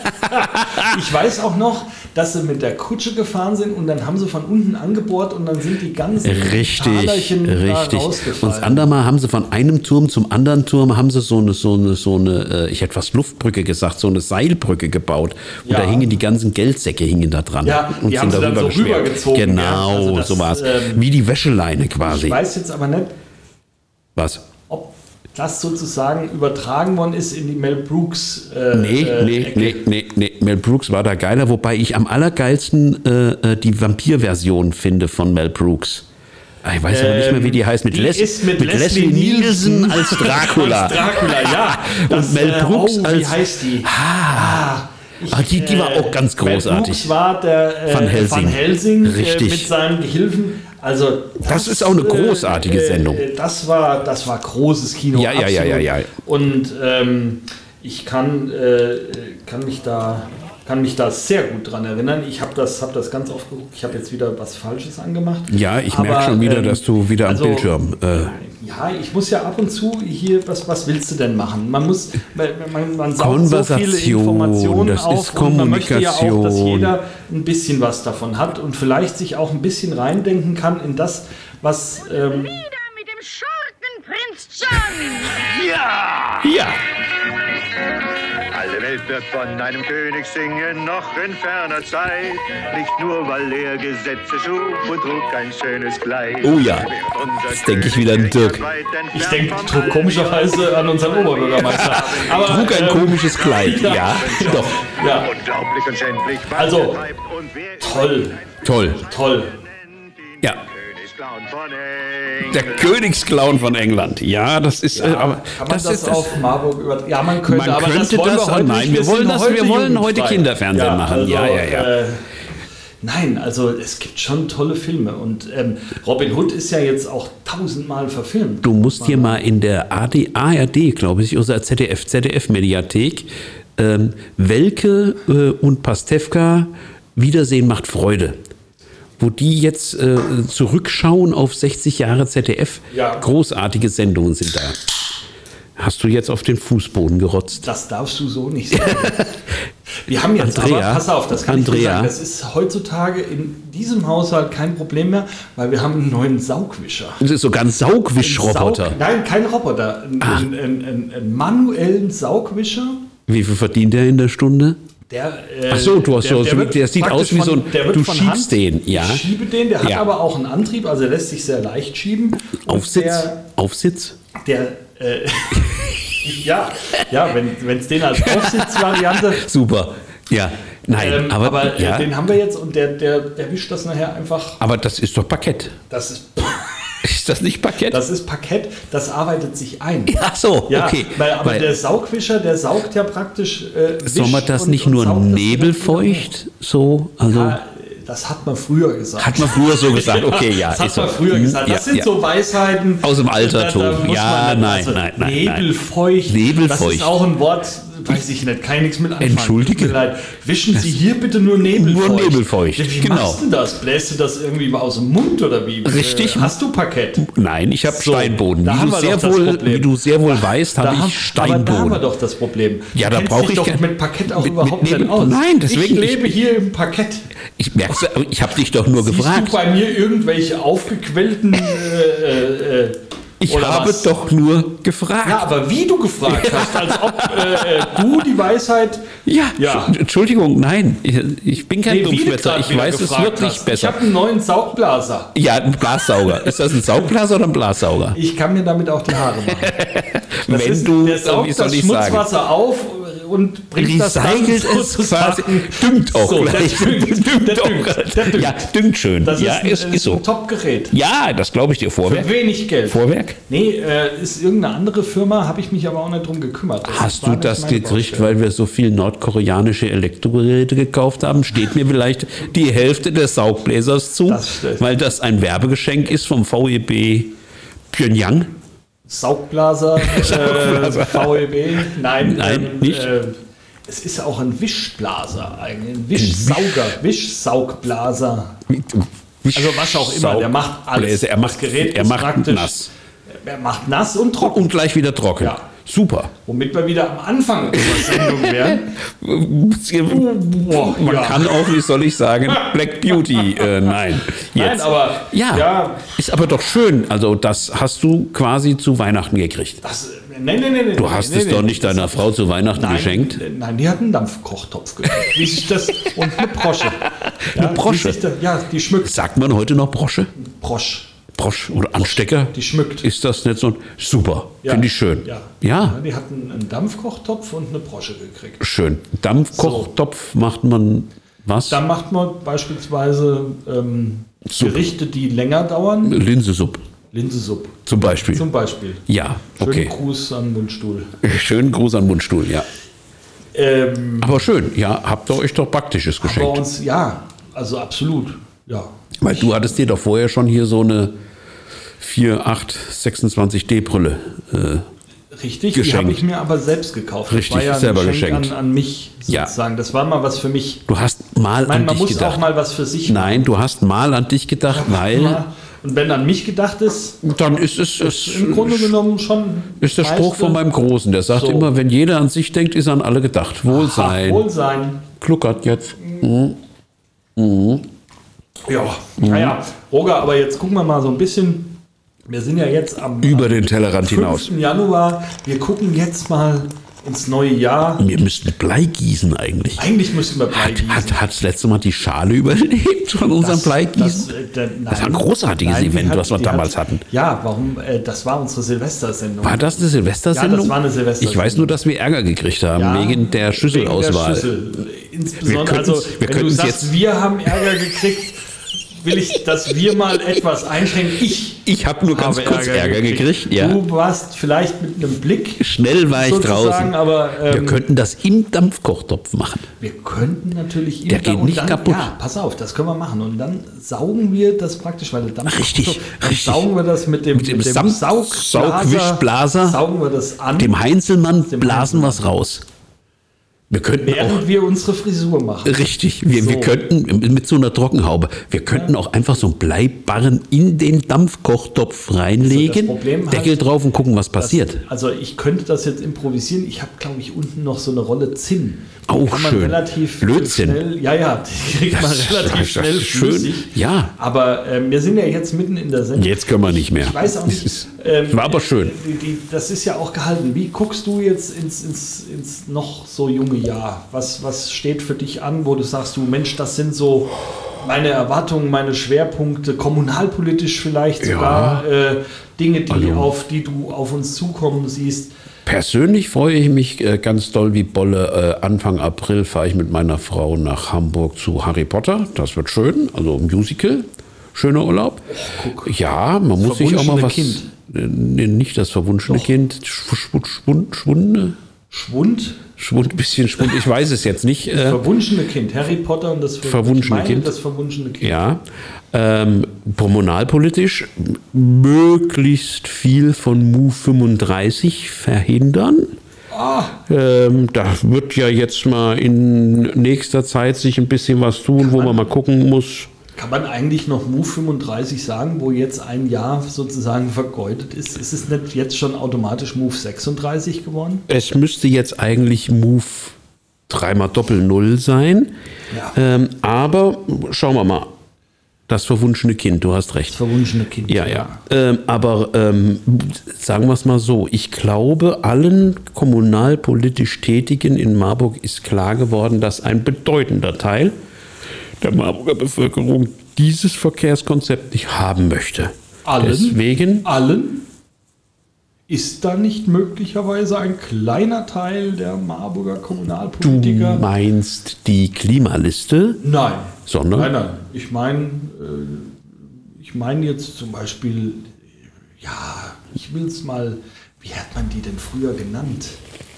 Ich weiß auch noch, dass sie mit der Kutsche gefahren sind und dann haben sie von unten angebohrt und dann sind die ganzen Richtig, Talerchen da richtig. Und rausgefallen. das andere Mal haben sie von einem Turm zum anderen Turm haben sie so eine, so eine, so eine, äh, ich hätte fast Luftbrücke gesagt, so eine Seilbrücke gebaut. Und Ja. da hingen die ganzen Geldsäcke hingen da dran. Ja, und die haben sie dann so geschwert. rübergezogen, Genau, ja. Also das, so war's. ähm, Wie die Wäscheleine quasi. Ich weiß jetzt aber nicht, Was? ob das sozusagen übertragen worden ist in die Mel Brooks äh, Nee, äh, nee, Ecke. nee, nee, nee. Mel Brooks war da geiler, wobei ich am allergeilsten äh, äh, die Vampir-Version finde von Mel Brooks. Ah, Ich weiß aber nicht mehr, wie die heißt. Mit, Die Les ist mit mit Leslie, Leslie Nielsen Nielsen als Dracula. Als Dracula, ja. Und Mel äh, Brooks oh, wie als- heißt die? Ah, Ich, Ah, die, die war auch ganz großartig. Das war der äh, Van Helsing. Van Helsing Richtig. Äh, mit seinen Gehilfen. Also das, Das ist auch eine großartige äh, Sendung. Äh, das war, das war großes Kino. Ja, ja, ja, absolut. ja, ja. Und ähm, ich kann, äh, kann mich da kann mich da sehr gut dran erinnern. Ich habe das, hab das ganz oft geguckt. Ich habe jetzt wieder was Falsches angemacht. Ja, ich Aber, merke schon wieder, ähm, dass du wieder also, am Bildschirm... Äh, ja, ich muss ja ab und zu hier, was, was willst du denn machen? Man muss, man, man, man saugt so viele Informationen das auf ist und man möchte ja auch, dass Kommunikation. jeder ein bisschen was davon hat und vielleicht sich auch ein bisschen reindenken kann in das, was... Ähm, Nieder mit dem Schurkenprinz John! ja! Alle Welt wird von einem König singen, noch in ferner Zeit. Nicht nur, weil er Gesetze schuf und trug ein schönes Kleid. Oh ja, jetzt denke ich wieder an Dirk. ich denke komischerweise an unseren Oberbürgermeister. Aber, Trug ein ähm, komisches Kleid, ja, doch. Ja, Unglaublich und schändlich. was Also, er treibt und wer toll, Toll. toll. Ja, Königsclown von England. der Königsclown von England. Ja, das ist... äh, aber Kann man das, das, ist das, auf Marburg über... Ja, man könnte, Man aber könnte das wollen das- wir heute nein, nicht. wir wollen sind das- wir wollen heute jugendfrei. Kinderfernsehen machen. Ja, ja, ja. Äh, nein, also es gibt schon tolle Filme und ähm, Robin Hood ist ja jetzt auch tausendmal verfilmt. Du musst hier mal in der A D, A R D, glaube ich, oder Z D F, Z D F-Mediathek, ähm, Welke äh, und Pastewka, Wiedersehen macht Freude. Wo die jetzt äh, zurückschauen auf sechzig Jahre Z D F. Ja. Großartige Sendungen sind da. Hast du jetzt auf den Fußboden gerotzt? Das darfst du so nicht sagen. Wir haben jetzt Andrea, aber, pass auf, das kann ich Andrea. dir sagen, das ist heutzutage in diesem Haushalt kein Problem mehr, weil wir haben einen neuen Saugwischer. Das ist sogar ein Saugwischroboter. Saug, nein, kein Roboter, einen, einen, einen, einen, einen manuellen Saugwischer. Wie viel verdient der in der Stunde? Der, äh, Ach so, du hast so- so- wird der sieht praktisch aus wie so ein- der wird du von schiebst Hand- den, ja. Ich schiebe den, der hat Ja. aber auch einen Antrieb, also er lässt sich sehr leicht schieben. Und Aufsitz? Der, Aufsitz? der äh, ja, ja, wenn es den als Aufsitzvariante. Super. Ja, nein, Ähm, aber, aber äh, ja, den haben wir jetzt und der, der, der wischt das nachher einfach. aber das ist doch Parkett. Das ist, Ist das nicht Parkett? das ist Parkett, das arbeitet sich ein. Ach so, Ja, okay. weil, aber Weil- der Saugwischer, der saugt ja praktisch. Äh, Soll man wischt das und- nicht und nur saugt das wieder nebelfeucht so? Also Ja, das hat man früher gesagt. hat man früher so gesagt. Okay, ja, Das hat ist so. man früher Hm, gesagt. Das ja, sind ja. so Weisheiten. Aus dem Altertum. Da- da muss Ja, man- nein, nein, nein, Nebelfeucht. Nebelfeucht. Das ist auch ein Wort, weiß ich nicht, kann ich nichts mit anfangen. Entschuldige. Tut mir leid. Wischen Sie hier bitte nur nebelfeucht. Nur nebelfeucht, Wie genau. machst du denn das? Bläst du das irgendwie aus dem Mund oder wie? Richtig. Äh, hast du Parkett? Nein, ich habe So, Steinboden. da Wie haben du, wir sehr doch das wohl, Problem. wie du sehr wohl weißt, habe Da haben- ich Aber da haben wir Steinboden. doch das Problem. Ja, Du da kennst brauch dich ich doch kein- mit Parkett auch mit- überhaupt mit nicht Nebel- aus. Nein, deswegen- Ich lebe hier im Parkett. Ich merk's, ich habe dich doch nur Siehst gefragt. du bei mir irgendwelche aufgequellten äh, äh, äh, Ich oder habe was? doch nur gefragt. Ja, aber wie du gefragt hast, als ob äh, äh, du die Weisheit. Ja, Ja. Sch- Entschuldigung, nein, ich, ich bin kein Nee, wie du Dummschwätzer, grad ich wieder weiß es gefragt wirklich hast. Ich besser. habe einen neuen Saugblaser. Ja, ein Blassauger. Ist das ein Saugblaser oder ein Blassauger? Ich kann mir damit auch die Haare machen. Das Wenn ist, du, der wie saugt soll das ich sagen, Schmutzwasser auf und bringt das dann recycelt es quasi, düngt auch so, gleich. Der düngt, der auch düngt, gleich. der düngt. Ja, düngt schön. Das ja, ist, ein, ist, ist ist so. ein Top-Gerät. Ja, das glaube ich dir. Vorwerk? Für wenig Geld. Vorwerk? Nee, äh, ist irgendeine andere Firma, habe ich mich aber auch nicht drum gekümmert. Das Hast war du nicht das meine gekriegt, Baustelle. weil wir so viel nordkoreanische Elektrogeräte gekauft haben? Steht mir vielleicht die Hälfte des Saugbläsers zu, Das stimmt. weil das ein Werbegeschenk ist vom V E B Pyongyang? Saugblaser, äh, Saugblaser. V E B, nein, Nein, ähm, nicht. Äh, es ist auch ein Wischblaser eigentlich, ein Wischsauger, Wischsaugblaser. Also was auch immer, der macht alles. Saugbläser. Er macht, Das Gerät er ist macht praktisch- nass. Er macht nass und trocken, Und gleich wieder trocken. Ja. Super. womit wir wieder am Anfang unserer Sendung wären. Boah, Man ja. kann auch, wie soll ich sagen, Black Beauty, äh, nein. Nein, Jetzt. aber ja, ja. ist aber doch schön. Also das hast du quasi zu Weihnachten gekriegt. Das, nee, nee, nee, nee, Du hast nee, es nee, doch nee. nicht deiner Frau zu Weihnachten Nein, geschenkt. äh, Nein, die hat einen Dampfkochtopf gekriegt. Wie sich das, und eine Brosche. Ja, Brosche? wie sich da, ja, die schmückt. Sagt man heute noch Brosche? Brosch. Brosch oder Anstecker? Die schmückt. Ist das nicht so ein... Super, Ja. finde ich schön. Ja. Ja, Die hat einen, einen Dampfkochtopf und eine Brosche gekriegt. schön. Dampfkochtopf macht man was? Da macht man beispielsweise ähm, Suppe. Gerichte, die länger dauern. Linsesuppe Linsesuppe zum Beispiel. zum Beispiel. ja, Schönen okay. Gruß an den Mundstuhl. Schönen Gruß an den Mundstuhl, ja. Ähm, Aber schön, ja, habt ihr euch doch Praktisches bei geschenkt. uns, ja, also absolut, ja. Weil du hattest dir doch vorher schon hier so eine vier acht sechsundzwanzig D Brille. Äh, Richtig, die geschenkt. habe ich mir aber selbst gekauft. Richtig, das war ja ein selber Geschenk geschenkt. An, an mich Ja. sozusagen. Das war mal was für mich. du hast mal Ich meine, an man dich muss gedacht. auch mal was für sich Nein, du hast mal an dich gedacht, weil machen. Und wenn an mich gedacht ist, dann ist es, es im Grunde genommen schon. ist der Spruch meiste- von meinem Großen. Der sagt So. immer, wenn jeder an sich denkt, ist an alle gedacht. Wohlsein. Ach, Wohlsein. Kluckert jetzt. Ja, Mhm. naja, Roger, aber jetzt gucken wir mal so ein bisschen. Wir sind ja jetzt am Über den Tellerrand hinaus. fünften Januar. Wir gucken jetzt mal ins neue Jahr. Wir müssten Blei gießen eigentlich. Eigentlich müssten wir Blei Hat, gießen. hat, hat das letzte Mal die Schale überlebt von unserem Bleigießen? Das, äh, der- Das war ein nein. großartiges Nein, die Event, hat- was wir die damals hat, hatten. Ja, warum? Äh, das war unsere Silvestersendung. War das eine Silvestersendung? Ja, das war eine Silvestersendung. Ich weiß nur, dass wir Ärger gekriegt haben Ja, wegen der Schüsselauswahl. Wegen der Schüssel. Insbesondere, Wir können's- also, wir wenn du können's sagst, jetzt- wir haben Ärger gekriegt, will ich, dass wir mal etwas einschränken. Ich Ich habe nur ganz habe kurz Ärger gekriegt. Ja. Du warst vielleicht mit einem Blick Schnell war ich sozusagen, draußen. aber Wir ähm, könnten das im Dampfkochtopf machen. wir könnten natürlich Der im- geht und nicht dann, kaputt. Ja, pass auf, das können wir machen. Und dann saugen wir das praktisch, weil der Dampf Richtig, dann richtig. saugen wir das mit dem, Mit dem Samt- Saugblaser, Saugwischblaser, saugen wir das an, Dem Heinzelmann Dem blasen Heinzelmann. was raus. Wir könnten auch während wir unsere Frisur machen. Richtig, wir, So. wir könnten mit so einer Trockenhaube, wir könnten auch einfach so einen Bleibarren in den Dampfkochtopf reinlegen, Also das Problem Deckel halt, drauf und gucken, was Das, passiert. also ich könnte das jetzt improvisieren. Ich habe, glaube ich, unten noch so eine Rolle Zinn. Die Oh, kann man schön. relativ Lötzinn. schnell. Ja, ja, die kriegt man Das- relativ das ist schnell schön. flüssig. Ja. Aber ähm, wir sind ja jetzt mitten in der Sendung. Jetzt können wir nicht mehr. Ich weiß auch Das nicht. ist- ähm, war aber schön. Die, die, das ist ja auch gehalten. Wie guckst du jetzt ins, ins, ins noch so junge Jahr? Was, was steht für dich an, wo du sagst, du Mensch, das sind so meine Erwartungen, meine Schwerpunkte, kommunalpolitisch vielleicht Ja. sogar äh, Dinge, die Also- auf die du auf uns zukommen siehst. Persönlich freue ich mich äh, ganz doll wie Bolle. Äh, Anfang April fahre ich mit meiner Frau nach Hamburg zu Harry Potter. Das wird schön, also Musical. Schöner Urlaub. Ja, man muss sich auch mal Verwunschene was... Kind. Äh, nee, nicht das verwunschene Kind. Schwund, Schwund, Schwunde? Schwund, Schwund, bisschen Schwund. Ich weiß es jetzt nicht. Äh, verwunschene Kind, Harry Potter und das ver- Verwunschene ich meine, Kind. Das verwunschene Kind. Ja, ähm, kommunalpolitisch möglichst viel von Move fünfunddreißig verhindern. Ähm, da wird ja jetzt mal in nächster Zeit sich ein bisschen was tun, wo man mal gucken muss. Kann man eigentlich noch Move fünfunddreißig sagen, wo jetzt ein Jahr sozusagen vergeudet ist? Ist es nicht jetzt schon automatisch Move sechsunddreißig geworden? Es müsste jetzt eigentlich Move dreimal Doppel Null sein. Ja. Ähm, aber schauen wir mal. Das verwunschene Kind, du hast recht. Das verwunschene Kind. Ja, ja. Ähm, aber ähm, sagen wir es mal so, ich glaube, allen kommunalpolitisch Tätigen in Marburg ist klar geworden, dass ein bedeutender Teil der Marburger Bevölkerung dieses Verkehrskonzept nicht haben möchte. Allen? Deswegen, Allen? Ist da nicht möglicherweise ein kleiner Teil der Marburger du Kommunalpolitiker? meinst die Klimaliste? Nein. Sondern? Nein, nein. Ich meine, äh, ich meine jetzt zum Beispiel, ja, ich will es mal, wie hat man die denn früher genannt?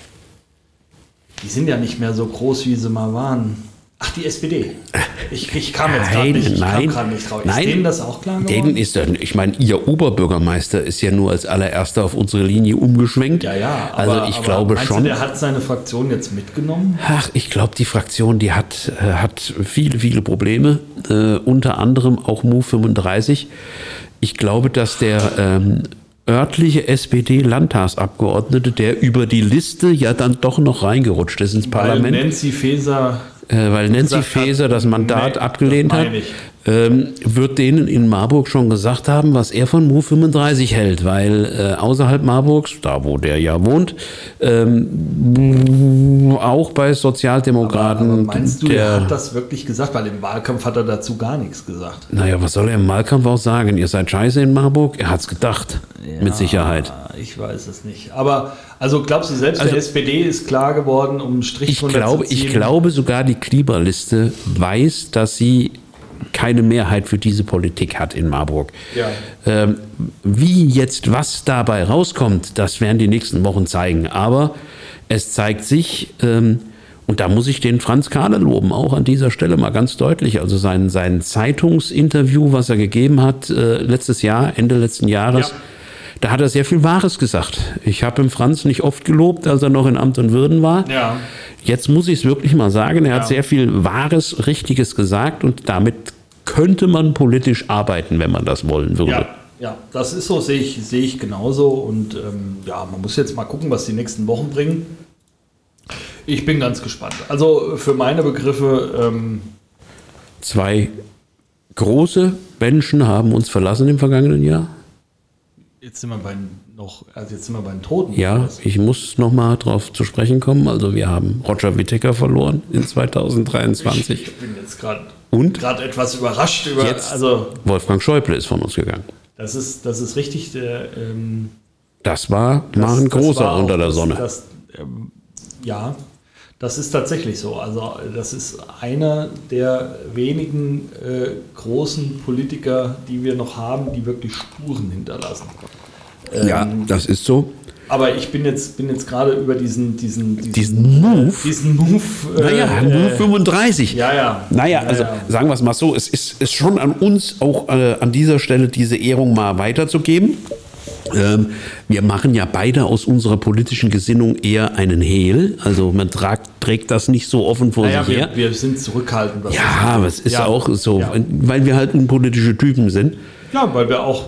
Die sind ja nicht mehr so groß, wie sie mal waren. Ach, die S P D. Ich, ich kam jetzt gerade Nein, nicht, ich nein, kam grad nicht drauf. Ist nein. denen das auch klar geworden? Denen ist dann, ich meine, ihr Oberbürgermeister ist ja nur als allererster auf unsere Linie umgeschwenkt. ja, ja, also aber, ich aber glaube meinst schon. Du, der hat seine Fraktion jetzt mitgenommen? Ach, ich glaube, die Fraktion, die hat, äh, hat viele, viele Probleme, äh, unter anderem auch Move fünfunddreißig. Ich glaube, dass der ähm, örtliche S P D-Landtagsabgeordnete, der über die Liste ja dann doch noch reingerutscht ist ins Parlament, Weil Nancy Faeser äh, weil Nancy gesagt hat, Faeser das Mandat nee, abgelehnt das hat, meine ich. ähm, wird denen in Marburg schon gesagt haben, was er von Move fünfunddreißig hält, weil äh, außerhalb Marburgs, da wo der ja wohnt, ähm, auch bei Sozialdemokraten, Aber meinst du, der, er hat das wirklich gesagt? Weil im Wahlkampf hat er dazu gar nichts gesagt. naja, was soll er im Wahlkampf auch sagen? Ihr seid scheiße in Marburg? Er hat's gedacht, mit Sicherheit. Ich weiß es nicht. Aber also glaubst du selbst, Also- der S P D ist klar geworden, um einen Strich Ich drunter glaube, zu ziehen? ich glaube sogar, die Klimaliste weiß, dass sie keine Mehrheit für diese Politik hat in Marburg. Ja. Ähm, wie jetzt was dabei rauskommt, das werden die nächsten Wochen zeigen. Aber es zeigt sich, ähm, Und da muss ich den Franz Kahler loben, auch an dieser Stelle mal ganz deutlich. Also sein, sein Zeitungsinterview, was er gegeben hat äh, letztes Jahr, Ende letzten Jahres, ja. Da hat er sehr viel Wahres gesagt. Ich habe ihm Franz nicht oft gelobt, als er noch in Amt und Würden war. Ja. Jetzt muss ich es wirklich mal sagen, er ja. hat sehr viel Wahres, Richtiges gesagt und damit könnte man politisch arbeiten, wenn man das wollen würde. Ja. Ja, das ist so, sehe ich, sehe ich genauso. Und ähm, ja, man muss jetzt mal gucken, was die nächsten Wochen bringen. Ich bin ganz gespannt. Also für meine Begriffe... Ähm Zwei große Menschen haben uns verlassen im vergangenen Jahr. Jetzt sind wir bei noch, also jetzt sind wir bei den Toten. Ja, ich muss noch mal drauf zu sprechen kommen. Also wir haben Roger Whittaker verloren in zweitausenddreiundzwanzig. Ich, ich bin jetzt gerade Und gerade etwas überrascht über. Jetzt Also Wolfgang Schäuble ist von uns gegangen. das ist das ist richtig. Der, ähm, Das war das, mal ein das großer war auch, unter der das, Sonne. Das, ähm, ja, das ist tatsächlich so. Also das ist einer der wenigen äh, großen Politiker, die wir noch haben, die wirklich Spuren hinterlassen. Ähm, Ja, das ist so. Aber ich bin jetzt, bin jetzt gerade über diesen, diesen, diesen, Diesen Move? Diesen Move. Äh, Naja, Move fünfunddreißig. Ja, ja. Naja, Ja, also ja. sagen wir es mal so, es ist, ist schon an uns auch äh, an dieser Stelle diese Ehrung mal weiterzugeben. Ähm, wir machen ja beide aus unserer politischen Gesinnung eher einen Hehl. Also man tragt, trägt das nicht so offen vor Naja, sich her. wir, wir sind zurückhaltend. Was Ja, das aber angeht. es ist Ja. auch so, Ja. weil wir halt politische Typen sind. Ja, weil wir auch,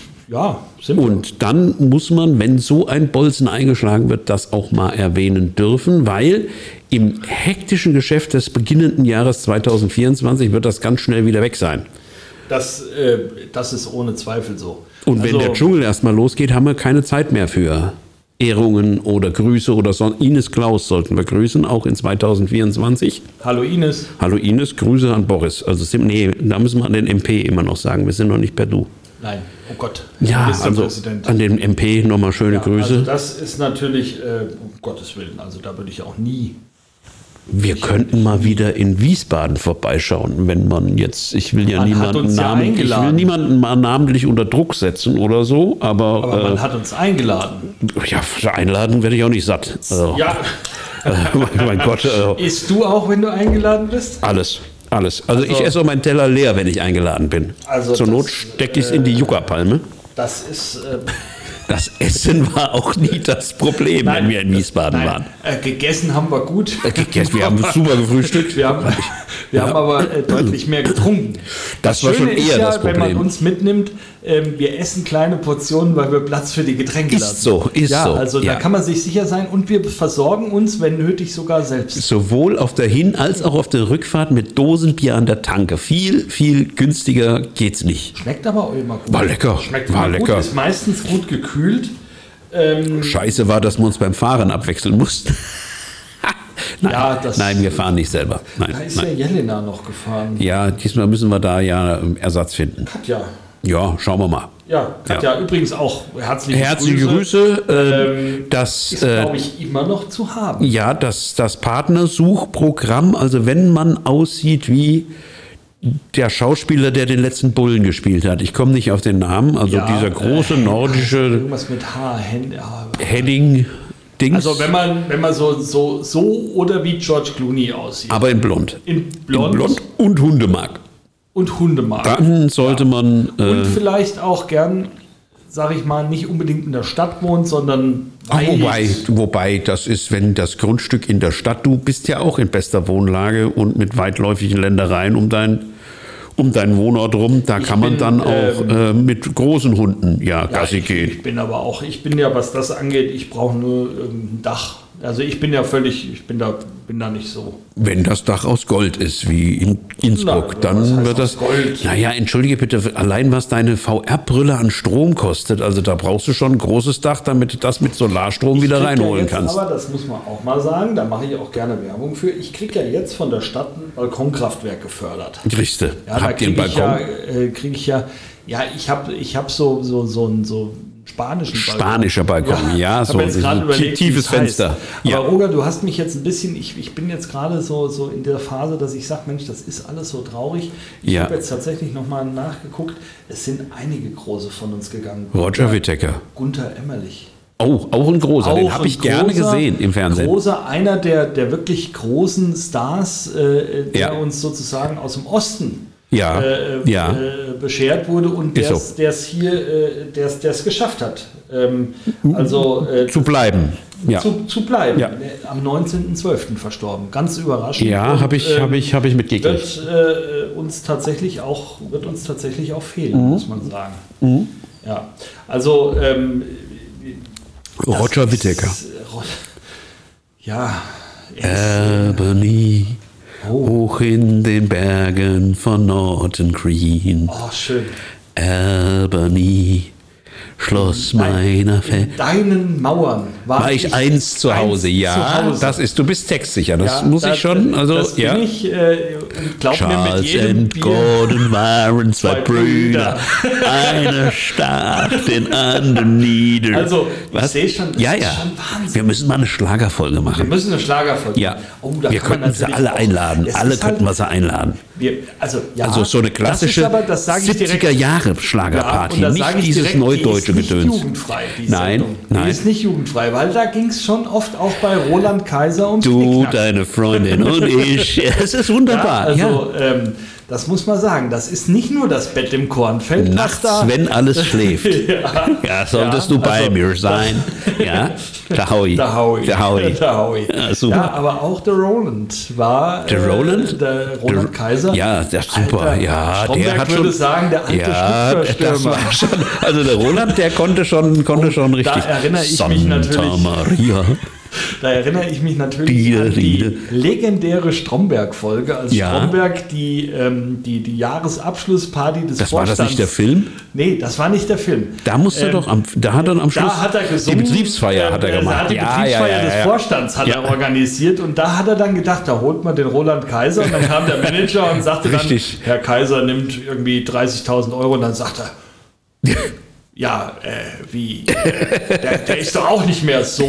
ja, sind wir. Und dann muss man, wenn so ein Bolzen eingeschlagen wird, das auch mal erwähnen dürfen, weil im hektischen Geschäft des beginnenden Jahres zweitausendvierundzwanzig wird das ganz schnell wieder weg sein. Das, äh, das ist ohne Zweifel so. Und wenn Also, der Dschungel erstmal losgeht, haben wir keine Zeit mehr für Ehrungen oder Grüße oder so. Ines Klaus sollten wir grüßen, auch in zweitausendvierundzwanzig. Hallo Ines. Hallo Ines, Grüße an Boris. Also sind- nee, da müssen wir an den M P immer noch sagen, wir sind noch nicht per Du. Nein, oh Gott. Ja, also Ministerpräsident. an den M P nochmal schöne Ja, Grüße. Also das ist natürlich, äh, um Gottes Willen, also da würde ich auch nie. Wir könnten mal wieder in Wiesbaden vorbeischauen, wenn man jetzt, ich will ja Man hat niemanden uns ja namen, ich will eingeladen. niemanden mal namentlich unter Druck setzen oder so, aber, Aber man äh, hat uns eingeladen. ja, einladen werde ich auch nicht satt. Also, Ja, äh, mein Gott, äh, isst du auch, wenn du eingeladen bist? alles, alles. Also, Also- ich esse auch meinen Teller leer, wenn ich eingeladen bin. Also Zur das, Not stecke ich es in die Yucca-Palme. Das ist. Äh, Das Essen war auch nie das Problem, wenn wir in Wiesbaden nein, waren. Äh, gegessen haben wir gut. Äh, gegessen, wir haben super gefrühstückt. Wir haben, wir haben aber äh, deutlich mehr getrunken. Das war schon Schöne ist eher ja, das wenn man Problem. uns mitnimmt, ähm, wir essen kleine Portionen, weil wir Platz für die Getränke Ist lassen. so, ist ja, so, Also ja. da kann man sich sicher sein und wir versorgen uns, wenn nötig, sogar selbst. Sowohl auf der Hin- als auch auf der Rückfahrt mit Dosenbier an der Tanke. Viel, viel günstiger geht's nicht. Schmeckt aber auch immer gut. War lecker, Schmeckt war immer gut, lecker. ist meistens gut gekühlt. Ähm, Scheiße war, dass wir uns beim Fahren abwechseln mussten. nein, Ja, das- nein, wir fahren nicht selber. Nein, da ist nein. ja Jelena noch gefahren. Ja, diesmal müssen wir da ja ähm, Ersatz finden. Katja. Ja, schauen wir mal. Ja, Katja, übrigens auch herzliche, Herzliche Grüße. ähm, das, Ist, äh, glaube ich, immer noch zu haben. ja, das, das Partnersuchprogramm, also wenn man aussieht wie der Schauspieler, der den letzten Bullen gespielt hat. Ich komme nicht auf den Namen. Also Ja, dieser große äh, nordische Irgendwas mit Haar, Hände. ja. Henning-Dings. Also wenn man, wenn man so, so, so oder wie George Clooney aussieht. aber in blond. in blond, In blond und Hundemark. und Hundemark. Dann sollte man... Äh, Und vielleicht auch gern, sage ich mal, nicht unbedingt in der Stadt wohnt, sondern Ach, weit. wobei, wobei, das ist, wenn das Grundstück in der Stadt, du bist ja auch in bester Wohnlage und mit weitläufigen Ländereien um dein, um deinen Wohnort rum, da kann man bin, dann auch ähm, äh, mit großen Hunden ja, Ja, Gassi ich, gehen. ich bin aber auch, ich bin ja, was das angeht, ich brauche nur ein Dach. Also ich bin ja völlig, ich bin da, bin da nicht so. Wenn das Dach aus Gold ist, wie in Innsbruck, Na, was dann heißt wird aus das... Gold? Naja, entschuldige bitte, allein was deine V R-Brille an Strom kostet, also da brauchst du schon ein großes Dach, damit du das mit Solarstrom wieder Ich krieg reinholen ja jetzt, kannst. Aber das muss man auch mal sagen, da mache ich auch gerne Werbung für. Ich kriege ja jetzt von der Stadt ein Balkonkraftwerk gefördert. Richte, Ja, habt ihr einen kriege ich Balkon? ja, äh, kriege ich ja, ja, ich habe ich hab so, so, so einen so spanischen Balkon. Spanischer Balkon, ja, hab so, mir jetzt so gerade ein überlegt, tiefes wie es Fenster. heißt. Ja. Aber Roger, du hast mich jetzt ein bisschen, ich, ich bin jetzt gerade so, so in der Phase, dass ich sage, Mensch, das ist alles so traurig. Ich Ja. habe jetzt tatsächlich nochmal nachgeguckt, es sind einige große von uns gegangen. Roger Whittaker. Gunther Emmerlich. Oh, auch ein großer, den habe ich gerne großer, gesehen im Fernsehen. Großer, einer der, der wirklich großen Stars, äh, der Ja. uns sozusagen aus dem Osten Ja, äh, ja. äh, beschert wurde und Ist der so. es hier äh, der's, der's geschafft hat. Ähm, also äh, Zu bleiben. Ja, zu, zu bleiben. Ja. Am neunzehnten zwölften verstorben. Ganz überraschend. ja Und, habe ich, ähm, hab ich, hab ich mitgekriegt. wird, äh, uns tatsächlich auch, wird uns tatsächlich auch fehlen, Mhm. muss man sagen. Ja, also ähm, das Roger ist- Whittaker. Ro- Ja, er ist, Albany, Oh. hoch in den Bergen von Norton Green. oh, schön. Albany, Schloss meiner Fe In deinen Mauern war, War ich eins zu Hause, ja. zu Hause. Das ist, du bist textsicher, das Ja, muss das- ich schon. Also, das ja. bin ich, äh, und glaub mir, mit Charles jedem und Bier. Gordon waren zwei, Zwei Brüder. Brüder. Einer stach den anderen nieder. Also, ich Was? sehe schon, das ja, ist ja. schon Wahnsinn. Wir müssen mal eine Schlagerfolge Wir machen. müssen eine Schlagerfolge Ja, machen. Oh, da wir kann man könnten sie natürlich alle auch- einladen. Es Alle ist könnten wir sie einladen. Wir, also, ja, Also so eine klassische das ist aber, das sage ich direkt, siebziger Jahre ja, Schlagerparty, und da nicht sage ich dieses direkt, neudeutsche die ist nicht Gedöns. jugendfrei, die Nein, Sendung. nein. Die ist nicht jugendfrei, weil da ging es schon oft auch bei Roland Kaiser um Du, Knickknack. deine Freundin und ich. Es ist Ja, wunderbar. Ja, also, ähm, das muss man sagen, das ist nicht nur das Bett im Kornfeld. was Nachts, da, wenn alles schläft. ja, Ja, solltest ja, du bei also, mir sein. Ja, der Howie. Der Howie. Der Howie. Der Howie. Ja, super. Ja, aber auch der Roland war. Der Roland? Äh, der Roland Der- Kaiser. Ja, der ist super. Alter, ja, Stromberg der hat würde schon. sagen, der alte ja, das Schnupferstürmer. war schon. Also der Roland, der konnte schon, konnte schon richtig. erinnere ich mich Santa natürlich- Maria. Da erinnere ich mich natürlich Diede, an die Diede. legendäre Stromberg-Folge, als Ja. Stromberg die, ähm, die, die Jahresabschlussparty des Das war Vorstands... das nicht der Film? Nee, das war nicht der Film. Da musste Ähm, doch am, da hat er am Schluss Da hat er gesungen. die Betriebsfeier hat er äh, gemacht. Hat die Ja, Betriebsfeier ja, ja, des ja. Vorstands hat Ja. er organisiert und da hat er dann gedacht, da holt man den Roland Kaiser und dann kam der Manager und sagte Richtig. dann, Herr Kaiser nimmt irgendwie dreißigtausend Euro und dann sagt er, ja, äh, wie, äh, der, der ist doch auch nicht mehr so.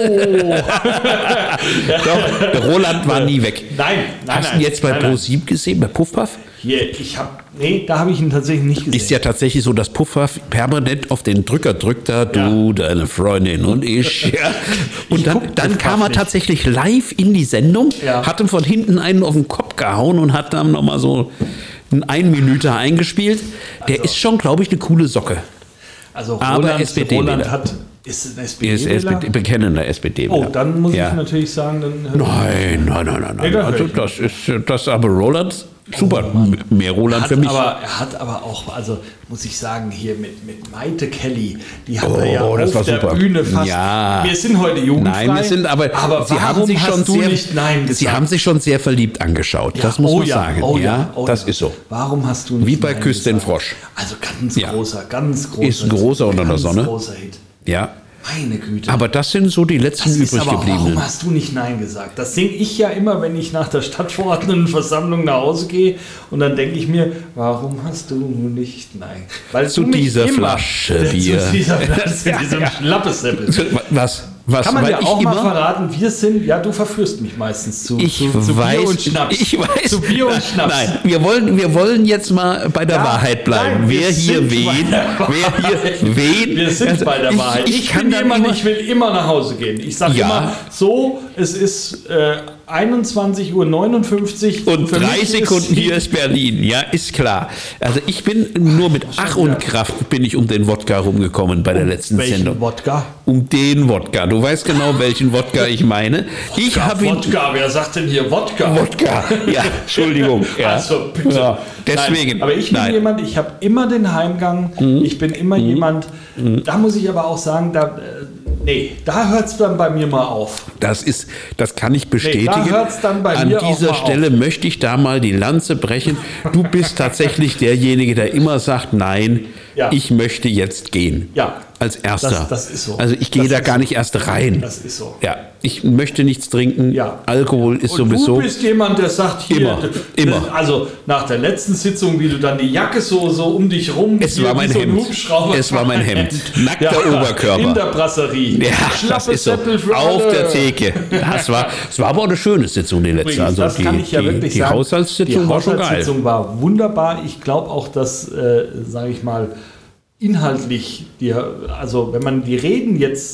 Doch, der Roland war nie weg. Nein, nein, Hast du nein. ihn jetzt bei nein, nein. ProSieben gesehen, bei Puffpuff? Hier, ich habe, nee, da habe ich ihn tatsächlich nicht gesehen. Ist ja tatsächlich so, dass Puffpuff permanent auf den Drücker drückt, da du, deine Freundin und ich. Ja. Und Ich dann, guck dann Puffpuff kam er nicht. tatsächlich live in die Sendung, Ja. hat ihm von hinten einen auf den Kopf gehauen und hat dann nochmal so einen Einminüter eingespielt. Der ist schon, glaube ich, eine coole Socke. Also Aber Roland, S P D Roland wieder. hat, ist ein Er ist S S P D-Wähler? P D, bekennender S P D. Oh, dann muss ja. ich natürlich sagen, dann Nein, nein, nein, nein. Nee, nein. das Also höre ich das ist das aber Roland. Super. Mehr Roland hat für mich. aber, er hat aber auch, also muss ich sagen, hier mit, mit Maite Kelly, die hat Oh, er ja das auf war der super. Bühne fast. Ja. Wir sind heute jugendfrei. Nein, wir sind aber, aber sie warum haben sich hast schon du sehr, nicht Nein gesagt? sie haben sich schon sehr verliebt angeschaut. Ja, das muss oh man ja, sagen. Oh ja, ja, oh das ja. ist so. Warum hast du nicht Wie bei Nein Küss den gesagt? Frosch. Also ganz Ja. großer, ganz großer. Ist ein großer unter der ganz Sonne. großer Hit. Ja, Meine Güte. aber das sind so die letzten Das ist übrig aber, gebliebenen. warum hast du nicht Nein gesagt? Das singe ich ja immer, wenn ich nach der Stadtverordnetenversammlung nach Hause gehe. Und dann denke ich mir, warum hast du nicht Nein? Weil Zu du mich dieser immer, Flasche äh, Bier. Zu dieser Flasche, zu diesem Schlappesäppel. Was? Was? Kann man Weil ja ich auch mal immer, verraten, wir sind, ja, du verführst mich meistens zu, Ich zu, zu weiß, Bier und Schnaps. ich weiß. Zu Bier und nein, Schnaps. Nein, wir wollen, wir wollen jetzt mal bei der Ja, Wahrheit bleiben. nein, wir wer hier sind wen, bei der wer hier wen. Wir sind Also, bei der ich, Wahrheit. Ich, Ich, kann bin dann jemand, immer, ich will immer nach Hause gehen. Ich sage Ja. immer so, es ist äh, einundzwanzig Uhr neunundfünfzig und Für drei mich Sekunden ist, hier ist Berlin. Ja, ist klar. Also ich bin nur mit Ach und Kraft bin ich um den Wodka rumgekommen bei der letzten welchen Sendung. Wodka? Um den Wodka. Du weißt genau, welchen Wodka ich meine. Ich habe ihn. Wodka, wer sagt denn hier Wodka? Wodka. Ja, Entschuldigung. Ja. Also bitte. Ja, deswegen. Nein, aber ich bin Nein. Mhm. jemand, ich habe immer den Heimgang. Ich bin immer jemand, da muss ich aber auch sagen, da, äh, nee, da hört es dann bei mir mal auf. Das ist, das kann ich bestätigen. Nee, da hört's dann bei An mir auch dieser mal Stelle möchte ich da mal die Lanze brechen. Du bist tatsächlich derjenige, der immer sagt, nein, Ja. ich möchte jetzt gehen. Ja. Als Erster. Das- das ist so. Also ich gehe Das da ist gar so. nicht erst rein. Das ist so. Ja, ich möchte nichts trinken. Ja. Alkohol ist Und sowieso. du bist jemand, der sagt hier, Immer, d- immer. also nach der letzten Sitzung, wie du dann die Jacke so, so um dich rum, Es hier war wie mein so ein Hemd. Hubschrauber. Es war mein Hemd. Nackter Oberkörper. In der Brasserie. Ja, das Schlappe ist so. Sättel für Auf alle. der Theke. Das war, es war aber auch eine schöne Sitzung, die letzte. Übrigens, Also das die, kann ich ja die, wirklich die sagen. Haushaltssitzung die war schon geil. Haushaltssitzung war wunderbar. Ich glaube auch, dass, äh, sage ich mal, inhaltlich, die, also wenn man die Reden jetzt äh,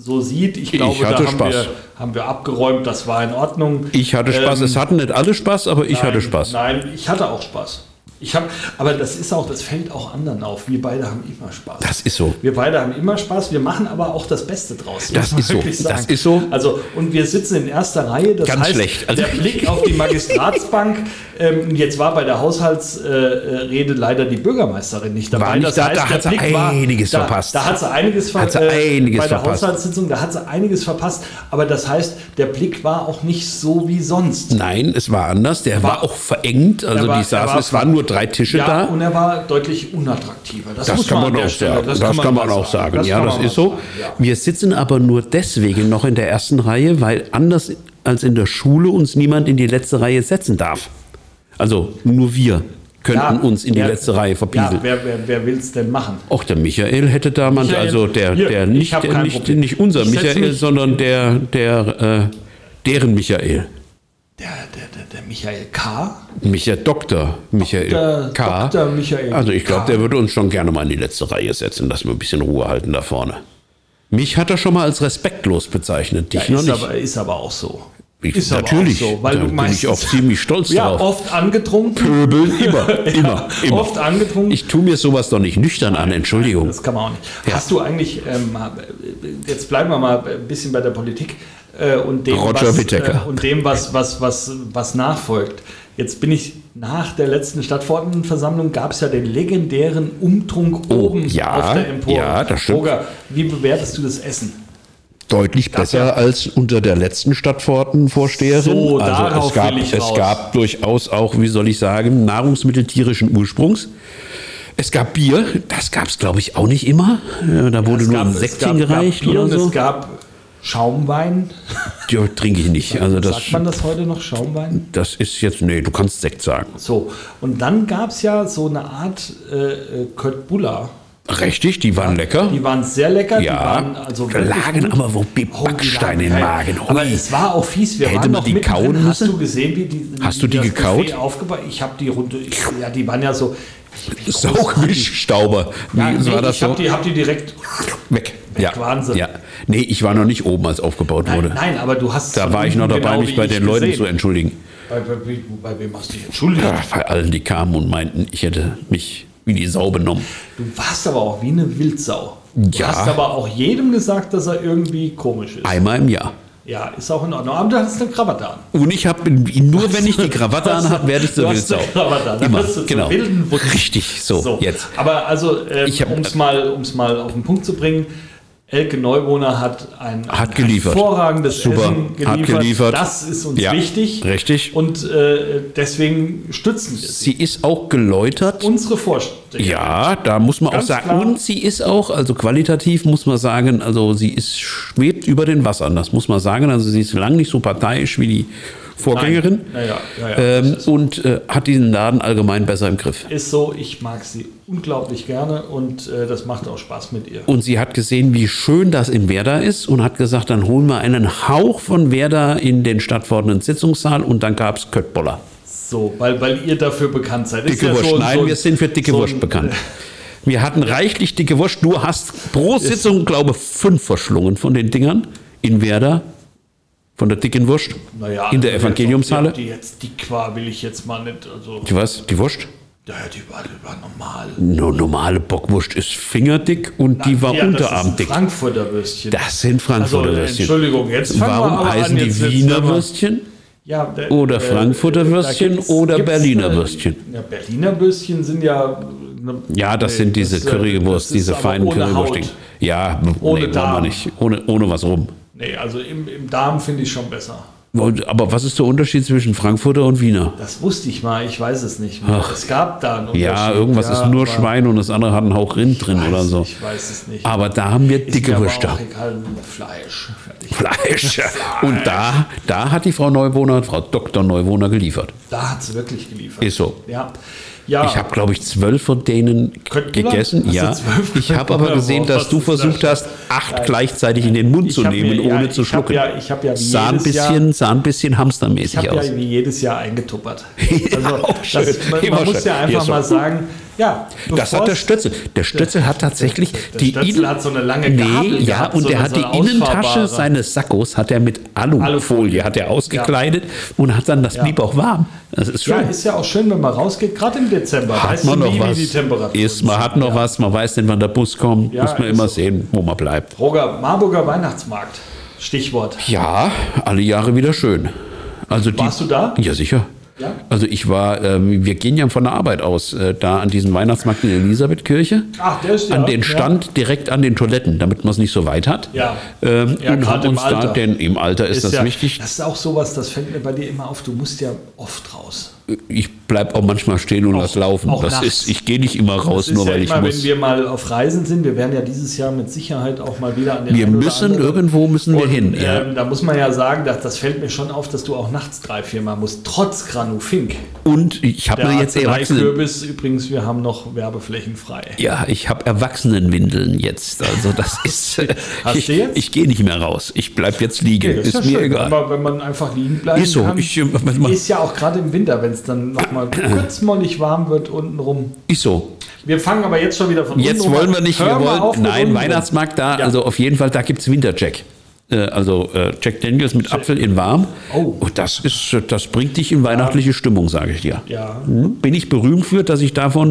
so sieht. Ich glaube, Ich hatte da haben Spaß. wir, haben wir abgeräumt, das war in Ordnung. Ich hatte Spaß. Ähm, Es hatten nicht alle Spaß, aber ich nein, hatte Spaß. Nein, ich hatte auch Spaß. Ich hab, aber das ist auch, das fällt auch anderen auf. Wir beide haben immer Spaß. Das ist so. Wir beide haben immer Spaß. Wir machen aber auch das Beste draus. Das muss man ist so. wirklich sagen. Das ist so. Also, und wir sitzen in erster Reihe. Das Ganz heißt, schlecht. Also- der Blick auf die Magistratsbank. ähm, jetzt war bei der Haushaltsrede äh, leider die Bürgermeisterin nicht dabei. War nicht da, da der hat sie Blick war- einiges da, verpasst. Da hat sie einiges, ver Hat sie äh, einiges bei der verpasst. Haushaltssitzung. Da hat sie einiges verpasst. Aber das heißt, der Blick war auch nicht so wie sonst. Nein, es war anders. Der war, war- auch verengt. Also Er war- die er saßen, war- es waren nur drei Tische Ja, da. und er war deutlich unattraktiver. Das, Das muss kann man, man an der auch Stelle- sagen. Das kann man mal auch sagen. Das Ja, kann das man mal ist so. sagen, ja. Wir sitzen aber nur deswegen noch in der ersten Reihe, weil anders als in der Schule uns niemand in die letzte Reihe setzen darf. Also nur wir könnten Ja, uns in die wer- letzte Reihe Ja, verpieseln. wer, wer, wer will es denn machen? Auch der Michael hätte da man, Michael, also der, hier, der ich nicht, hab der kein nicht, Problem. nicht unser Ich setz Michael, mich- sondern der, der, äh, deren Michael. Der, der, der, der Michael K. Michael, Doktor Michael Doktor- K. Doktor Michael Also ich glaube, K. der würde uns schon gerne mal in die letzte Reihe setzen, dass wir ein bisschen Ruhe halten da vorne. Mich hat er schon mal als respektlos bezeichnet, dich Ja, noch ist, nicht. aber, ist aber auch so. Ich, ist aber natürlich, auch so, weil da du bin meistens, ich auch ziemlich stolz ja, drauf. oft angetrunken. Pöbeln, immer, immer, immer. Oft angetrunken. Ich tue mir sowas doch nicht nüchtern an, Entschuldigung. Das kann man auch nicht. Hast du eigentlich, ähm, jetzt bleiben wir mal ein bisschen bei der Politik äh, und dem, Roger was, Whittaker. äh, und dem was, was, was, was nachfolgt. Jetzt bin ich nach der letzten Stadtverordnetenversammlung, gab es ja den legendären Umtrunk oben Oh, ja, auf der Empore. ja, das stimmt. Roger, wie bewertest du das Essen? Deutlich besser als unter der letzten Stadtpfortenvorsteherin. So, also darauf es gab, will ich es raus. gab durchaus auch, wie soll ich sagen, Nahrungsmittel tierischen Ursprungs. Es gab Bier, das gab es glaube ich auch nicht immer. Äh, Da wurde Es nur gab- ein es Säckchen gab- gab gereicht Bier oder und so. Es gab Schaumwein. Ja, trinke ich nicht. Also das, Sagt man das heute noch, Schaumwein? das ist jetzt, nee, du kannst Sekt sagen. So, und dann gab es ja so eine Art äh, Köttbullar. Richtig, die waren lecker. Die waren sehr lecker. Ja, die waren also da wirklich lagen gut. aber wo Oh, die Backsteine im lagen Magen. geil. Aber Hui. es war auch fies. Wir Hätte waren man noch die mittendrin. kauen Hast müssen? du gesehen, wie die, Hast wie du die das gekaut? Buffet aufgebaut? Ich habe die runter. Ich, ja, die waren ja so. wie groß waren die? Saugwischstauber. Wie Ja, nee, war das ich habe so? die, hab die direkt. Weg. Weg, Ja. Wahnsinn. Ja. Nee, ich war noch nicht oben, als aufgebaut Nein, wurde. nein, aber du hast. Da war ich noch dabei, genau mich wie bei ich den Leuten gesehen. zu entschuldigen. Bei, bei, bei wem hast du dich entschuldigt? Ja, bei allen, die kamen und meinten, ich hätte mich wie die Sau benommen. Du warst aber auch wie eine Wildsau. Du Ja. hast aber auch jedem gesagt, dass er irgendwie komisch ist. Einmal im Jahr. Ja, ist auch in Ordnung. Aber du hast eine Krawatte an. Und ich habe, nur wenn ich die Krawatte an habe, werde ich zur Du hast Wildsau. eine Krawatte an, dann Immer, wirst du zur genau. wilden Wutz. Richtig, so, So, jetzt. Aber also, ähm, Ich hab- um es mal, um's mal auf den Punkt zu bringen, Elke Neuwohner hat ein, Hat ein geliefert. hervorragendes Super, Essen hat geliefert. geliefert. Das ist uns Ja, wichtig. richtig. Und äh, deswegen stützen wir sie. Sie ist auch geläutert. Unsere Vorstellung. Ja, da muss man Ganz auch sagen. klar. Und sie ist auch, also qualitativ muss man sagen, also sie ist schwebt über den Wassern, das muss man sagen. Also sie ist lang nicht so parteiisch wie die Vorgängerin. Nein. Ja, ja, ja, ja, ähm, das ist so. und äh, hat diesen Laden allgemein besser im Griff. Ist so, ich mag sie unglaublich gerne und äh, das macht auch Spaß mit ihr. Und sie hat gesehen, wie schön das in Werder ist und hat gesagt, dann holen wir einen Hauch von Werder in den Stadtverordneten-Sitzungssaal und dann gab es Köttboller. So, weil, weil ihr dafür bekannt seid. Ist Dicke ja Wurst. so- Nein, so- wir sind für dicke so ein- Wurst bekannt. Wir hatten reichlich dicke Wurst. Du hast pro Sitzung, glaube ich, fünf verschlungen von den Dingern in Werder. Von der dicken Wurst. Naja, in der also Evangeliumshalle. Ob die jetzt dick war, will ich jetzt mal nicht. Also, Die was? Die Wurst? ja, die war, die war normal. No, normale Bockwurst ist fingerdick und die war Ja, das unterarmdick. ist ein Frankfurter Würstchen. Das sind Frankfurter Also, Würstchen. Entschuldigung, jetzt fangen wir Warum aber heißen an, die jetzt wird's Wiener aber- Würstchen? Ja, der- Oder äh, Frankfurter da Würstchen gibt's- oder gibt's, Berliner äh, Würstchen? Ja, Berliner Würstchen sind ja. Ne, Ja, das nee, sind diese das, äh, Currywurst, das ist diese aber feinen ohne Currywurst. Haut. Ja, Ohne nee, wollen wir Darm. nicht. Ohne, ohne was rum. Nee, also im, im Darm finde ich schon besser. Und- Aber was ist der Unterschied zwischen Frankfurter und Wiener? Das wusste ich mal, ich weiß es nicht mehr. Ach. Es gab da einen Ja, Unterschied. irgendwas Ja, ist nur aber Schwein und das andere hat einen Hauch Rind drin weiß oder so. Ich weiß es nicht. Aber da haben wir Ist dicke mir aber Würste. auch egal, Fleisch. Fertig. Fleisch. Und da, da hat die Frau Neuwohner, Frau Doktor Neuwohner geliefert. Da hat sie wirklich geliefert. Ist so. Ja. Ja. Ich habe, glaube ich, zwölf von denen Könnten wir? gegessen. Hast du Ja. zwölf? Ich habe aber gesehen, Boah, dass was du ist das versucht denn? hast, acht gleichzeitig in den Mund Ich zu hab nehmen, mir- ja, ohne zu ich hab schlucken. ja- ich hab ja wie sah, ein jedes bisschen, Jahr- sah ein bisschen Ich hamstermäßig habe aus. ja wie jedes Jahr eingetuppert. Ja, Also, auch schön. das, man, Immer man muss schön. ja einfach Hier so. mal sagen, ja, Das hat der Stötzel. Der Stötzel hat tatsächlich der die Stötzel Innen- hat so eine lange Nee, Gabel ja, gehabt, und so der eine- hat so die eine Innentasche ausfahrbare. seines Sackos hat er mit Alufolie Alufolie. hat er ausgekleidet und hat dann das Ja. blieb auch warm. Das ist Ja, schön. ist ja auch schön, wenn man rausgeht, gerade im Dezember. Hat weißt man du noch nie, was? wie die Temperatur Ist, man hat noch ja. was, man weiß nicht, wann der Bus kommt. Ja, Muss man ist immer so. sehen, wo man bleibt. Roger, Marburger Weihnachtsmarkt, Stichwort. Ja, alle Jahre wieder schön. Also die, Warst du da? Ja, sicher. Ja? Also ich war, ähm, wir gehen ja von der Arbeit aus, äh, da an diesem Weihnachtsmarkt in der Elisabethkirche. Ach, der ist ja. An den ja. Stand direkt an den Toiletten, damit man es nicht so weit hat. Ja. Ähm, Ja, und gerade haben im uns da, Alter. denn im Alter ist, das ja, wichtig. Das ist auch sowas, das fällt mir bei dir immer auf. Du musst ja oft raus. Ich bleib auch manchmal stehen und lass laufen. auch Das nachts. ist, ich gehe nicht immer raus, Das ist nur ja weil ich immer, muss. wenn wir mal auf Reisen sind, wir werden ja dieses Jahr mit Sicherheit auch mal wieder an den Wir einen oder müssen, anderen- irgendwo müssen wir Und, hin. Ja. Ähm, da muss man ja sagen, dass, das fällt mir schon auf, dass du auch nachts drei, vier Mal musst, trotz Granu Fink. Und ich habe Der mir jetzt Erwachsenen. Arznei-Kürbis, übrigens, wir haben noch Werbeflächen frei. Ja, ich habe Erwachsenenwindeln jetzt. Also das ist. äh, Hast ich du jetzt? ich gehe nicht mehr raus. Ich bleib jetzt liegen. Das ist ja mir schön, egal. Aber wenn man einfach liegen bleiben Ist so. kann, Ich, äh, man- ist ja auch gerade im Winter, wenn es dann nochmal kurz mollig warm wird unten rum. Ist so. Wir fangen aber jetzt schon wieder von Jetzt unten wollen rum wir an. nicht, Hör wir mal wollen, auf mit nein, unten rum. Weihnachtsmarkt da, Ja. also auf jeden Fall, da gibt es Winterjack. Äh, Also äh, Jack Daniels mit Apfel in warm. Oh. Und das ist, äh, das bringt dich in weihnachtliche Stimmung, sage ich dir. Ja. Hm? Bin ich berühmt für, dass ich davon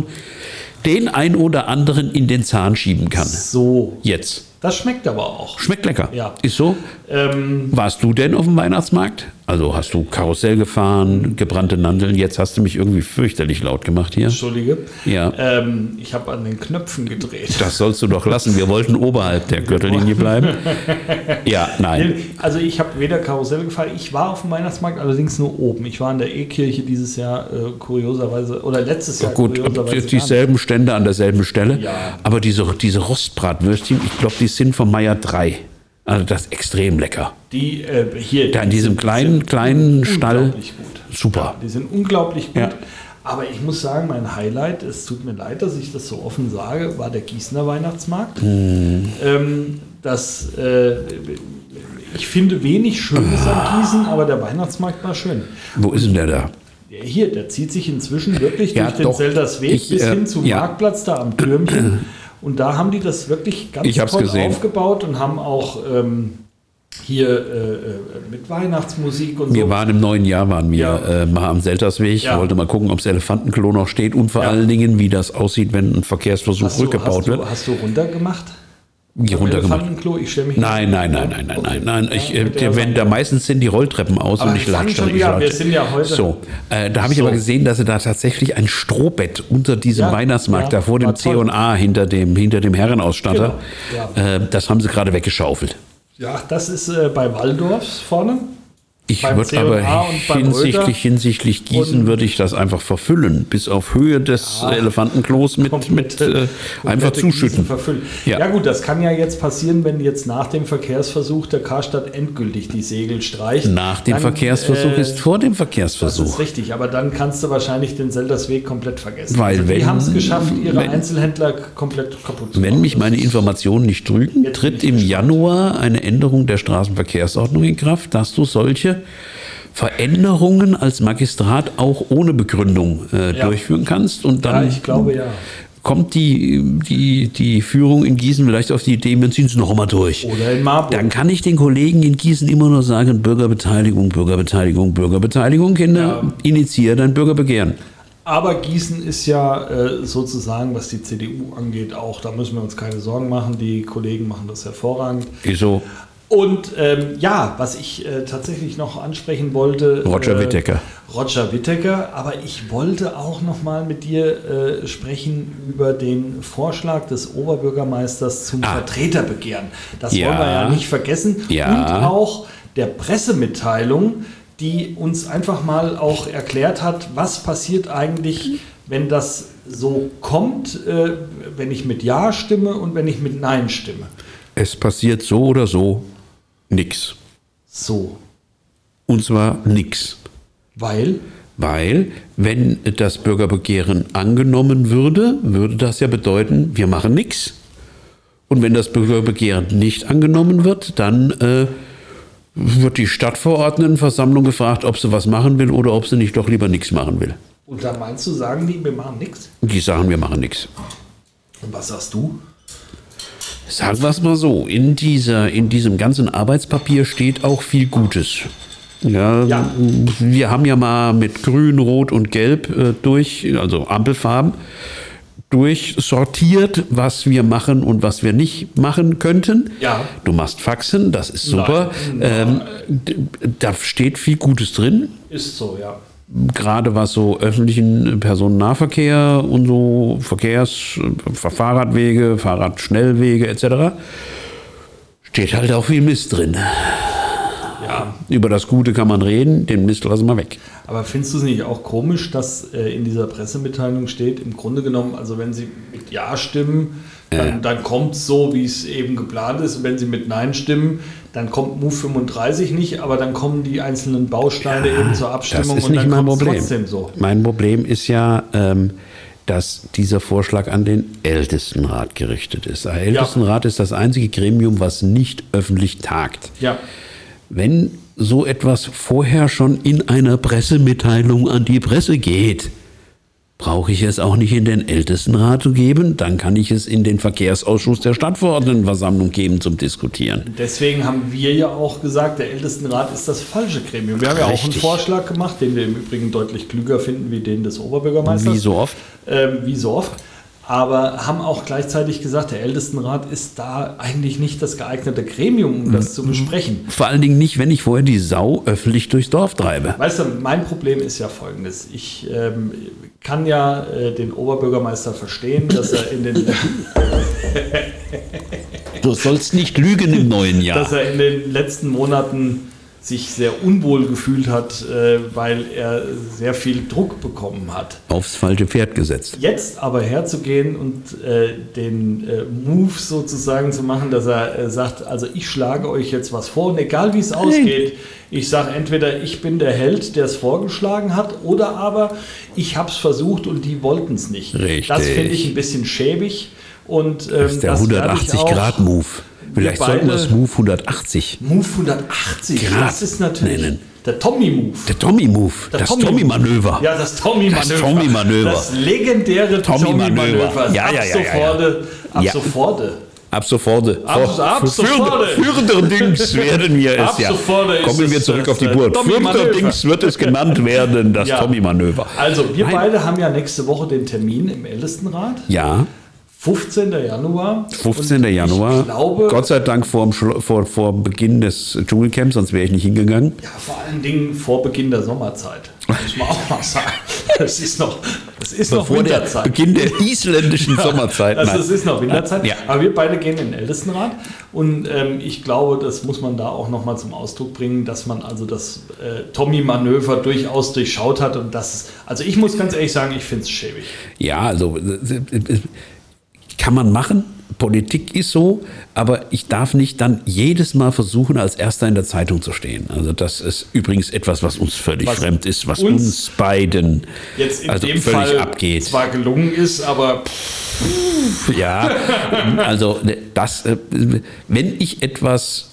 den ein oder anderen in den Zahn schieben kann. So, Jetzt. das schmeckt aber auch. Schmeckt lecker. Ja. Ist so. Ähm, Warst du denn auf dem Weihnachtsmarkt? Also hast du Karussell gefahren, gebrannte Nandeln? Jetzt hast du mich irgendwie fürchterlich laut gemacht hier. Entschuldige. Ja. Ähm, ich habe an den Knöpfen gedreht. Das sollst du doch lassen. Wir wollten oberhalb der Gürtellinie bleiben. Ja, nein. Also ich habe weder Karussell gefahren, ich war auf dem Weihnachtsmarkt, allerdings nur oben. Ich war in der E-Kirche dieses Jahr äh, kurioserweise, oder letztes Jahr Gut, kurioserweise. gar dieselben Stände an derselben Stelle. Ja. Aber diese, diese Rostbratwürstchen, ich glaube, die sind vom Meier drei. Also das ist extrem lecker. Die äh, hier. Da in die diesem sind- kleinen, sind kleinen Stall. Unglaublich gut. Super. Ja, die sind unglaublich gut. Ja. Aber ich muss sagen, mein Highlight, es tut mir leid, dass ich das so offen sage, war der Gießener Weihnachtsmarkt. Hm. Ähm, das, äh, ich finde wenig Schönes an Gießen, aber der Weihnachtsmarkt war schön. Wo ist denn der da? Der hier, der zieht sich inzwischen wirklich Ja, durch den doch. Seltersweg Ich, bis äh, hin zum ja. Marktplatz da am Türmchen. Und da haben die das wirklich ganz Ich hab's toll gesehen. aufgebaut und haben auch ähm, hier äh, äh, mit Weihnachtsmusik und Wir so. waren im neuen Jahr, waren wir Ja. äh, mal am Seltersweg, Ja. wollte mal gucken, ob das Elefantenklo noch steht und vor Ja. allen Dingen, wie das aussieht, wenn ein Verkehrsversuch Hast du, rückgebaut hast wird. Du, hast du runtergemacht? Wie runtergemacht? Elefantenklo? Ich stelle mich Nein, nein, nein, nein, nein, nein, nein. Ich, äh, der, wenn, da meistens sind die Rolltreppen aus Aber und wir ich latsche fangen schon ich wieder- latsche. wir sind ja heute- So, äh, da habe ich So. aber gesehen, dass sie da tatsächlich ein Strohbett unter diesem Ja, Weihnachtsmarkt, ja, da vor dem war C toll. und A hinter dem, hinter dem Herrenausstatter, Genau, äh, das haben sie gerade weggeschaufelt. Ja, das ist äh, bei Waldorfs vorne. Ich Beim würde C und A aber und beim hinsichtlich, Röder. hinsichtlich Gießen Und- würde ich das einfach verfüllen, bis auf Höhe des Elefantenklos mit, mit äh, einfach komplette zuschütten. Gießen verfüllen. Ja. Ja. gut, das kann ja jetzt passieren, wenn jetzt nach dem Verkehrsversuch der Karstadt endgültig die Segel streicht. Nach dem Dann, Verkehrsversuch äh, ist vor dem Das Verkehrsversuch. ist richtig, aber dann kannst du wahrscheinlich den Seldersweg komplett vergessen. Weil also wenn- die haben es geschafft, ihre wenn- Einzelhändler komplett kaputt zu Wenn machen. mich meine Das ist- Informationen nicht trügen, Jetzt tritt bin im ich gespannt. Januar eine Änderung der Straßenverkehrsordnung in Kraft, dass du solche Veränderungen als Magistrat auch ohne Begründung äh, Ja. durchführen kannst. Und Ja, dann ich glaube ja. kommt die, die, die Führung in Gießen vielleicht auf die Idee, wir ziehen es noch einmal durch. Oder in Marburg. Dann kann ich den Kollegen in Gießen immer nur sagen, Bürgerbeteiligung, Bürgerbeteiligung, Bürgerbeteiligung, Kinder, Ja. initiiere dein Bürgerbegehren. Aber Gießen ist ja äh, sozusagen, was die C D U angeht, auch, da müssen wir uns keine Sorgen machen. Die Kollegen machen das hervorragend. Wieso? Und ähm, ja, was ich äh, tatsächlich noch ansprechen wollte. Roger äh, Whittaker. Roger Whittaker, aber ich wollte auch noch mal mit dir äh, sprechen über den Vorschlag des Oberbürgermeisters zum Ah. Vertreterbegehren. Das Ja. wollen wir ja nicht vergessen. Ja. Und auch der Pressemitteilung, die uns einfach mal auch erklärt hat, was passiert eigentlich, wenn das so kommt, äh, wenn ich mit Ja stimme und wenn ich mit Nein stimme. Es passiert so oder so nix. So, Und zwar nix. weil Weil, wenn das Bürgerbegehren angenommen würde, würde das ja bedeuten, wir machen nichts. Und wenn das Bürgerbegehren nicht angenommen wird, dann äh, wird die Stadtverordnetenversammlung gefragt, ob sie was machen will oder ob sie nicht doch lieber nichts machen will. Und da meinst du, sagen die, wir machen nichts? Die sagen, wir machen nichts. Und was sagst du? Sagen wir es mal so, in, dieser, in diesem ganzen Arbeitspapier steht auch viel Gutes. Ja, Ja. Wir haben ja mal mit Grün, Rot und Gelb äh, durch, also Ampelfarben, durchsortiert, was wir machen und was wir nicht machen könnten. Ja. Du machst Faxen, das ist super. Ähm, d- da steht viel Gutes drin. Ist so, ja. Gerade was so öffentlichen Personennahverkehr und so Verkehrs-, Fahrradwege, Fahrradschnellwege et cetera. Steht halt auch viel Mist drin. Ja. Über das Gute kann man reden, den Mist lassen wir weg. Aber findest du es nicht auch komisch, dass äh, in dieser Pressemitteilung steht, im Grunde genommen, also wenn sie mit Ja stimmen, dann, Ja. dann kommt es so, wie es eben geplant ist. Und wenn sie mit Nein stimmen, dann kommt Move fünfunddreißig nicht, aber dann kommen die einzelnen Bausteine eben zur Abstimmung Das ist und nicht dann mein kommt es Problem. trotzdem so. Mein Problem ist ja, ähm, dass dieser Vorschlag an den Ältestenrat gerichtet ist. Der Ältestenrat ist das einzige Gremium, was nicht öffentlich tagt. Ja. Wenn so etwas vorher schon in einer Pressemitteilung an die Presse geht, brauche ich es auch nicht in den Ältestenrat zu geben, dann kann ich es in den Verkehrsausschuss der Stadtverordnetenversammlung geben zum Diskutieren. Deswegen haben wir ja auch gesagt, der Ältestenrat ist das falsche Gremium. Wir haben ja auch einen Richtig. Vorschlag gemacht, den wir im Übrigen deutlich klüger finden wie den des Oberbürgermeisters. Wie so oft. Ähm, wie so oft. Aber haben auch gleichzeitig gesagt, der Ältestenrat ist da eigentlich nicht das geeignete Gremium, um das zu besprechen. Vor allen Dingen nicht, wenn ich vorher die Sau öffentlich durchs Dorf treibe. Weißt du, mein Problem ist ja folgendes. Ich ähm, kann ja äh, den Oberbürgermeister verstehen, dass er in den Du sollst nicht lügen im neuen Jahr. dass er in den letzten Monaten sich sehr unwohl gefühlt hat, äh, weil er sehr viel Druck bekommen hat. Aufs falsche Pferd gesetzt. Jetzt aber herzugehen und äh, den äh, Move sozusagen zu machen, dass er äh, sagt, also ich schlage euch jetzt was vor und egal wie es ausgeht, ich sage entweder ich bin der Held, der es vorgeschlagen hat, oder aber ich habe es versucht und die wollten es nicht. Richtig. Das finde ich ein bisschen schäbig. Und, ähm, Das ist der das werde ich hundertachtzig-Grad-Move. Vielleicht wir sollten wir beide- das Move hundertachtzig. Move hundertachtzig, Grad das ist natürlich nennen. der Tommy-Move. Der Tommy-Move. Der Das Tommy- Tommy-Manöver. Ja, das Tommy-Manöver. Das Tommy-Manöver. Das legendäre Tommy-Manöver. Tommy-Manöver. Ja, ja, ab ja, ja, ja. sofort. Ab Ja. sofort. Ab sofort. Ab- Vor- ab für- sofort. Führenderdings werden wir es Ab ja. sofort ist Kommen wir es zurück das, auf die äh, Geburt. Tommy-Manöver. Führenderdings wird es genannt werden, das Ja. Tommy-Manöver. Also, wir Nein. beide haben ja nächste Woche den Termin im Ältestenrat. Ja, fünfzehnten Januar. fünfzehnten Und Januar. Ich glaube, Gott sei Dank vor, dem Schlo- vor, vor Beginn des Dschungelcamps, sonst wäre ich nicht hingegangen. ja, vor allen Dingen vor Beginn der Sommerzeit. Muss man auch mal sagen. Das ist noch, das ist noch Vor der Winterzeit. Beginn der isländischen Sommerzeit. Also Nein. es ist noch Winterzeit, Ja. aber wir beide gehen in den Ältestenrat und ähm, ich glaube, das muss man da auch nochmal zum Ausdruck bringen, dass man also das äh, Tommy-Manöver durchaus durchschaut hat und das, also ich muss ganz ehrlich sagen, ich finde es schäbig. Ja, also äh, äh, kann man machen. Politik ist so, aber ich darf nicht dann jedes Mal versuchen, als Erster in der Zeitung zu stehen. Also das ist übrigens etwas, was uns völlig Was fremd ist, was uns uns, beiden Jetzt in also dem völlig Fall abgeht. zwar gelungen ist, aber pff, Ja, also das, äh, wenn ich etwas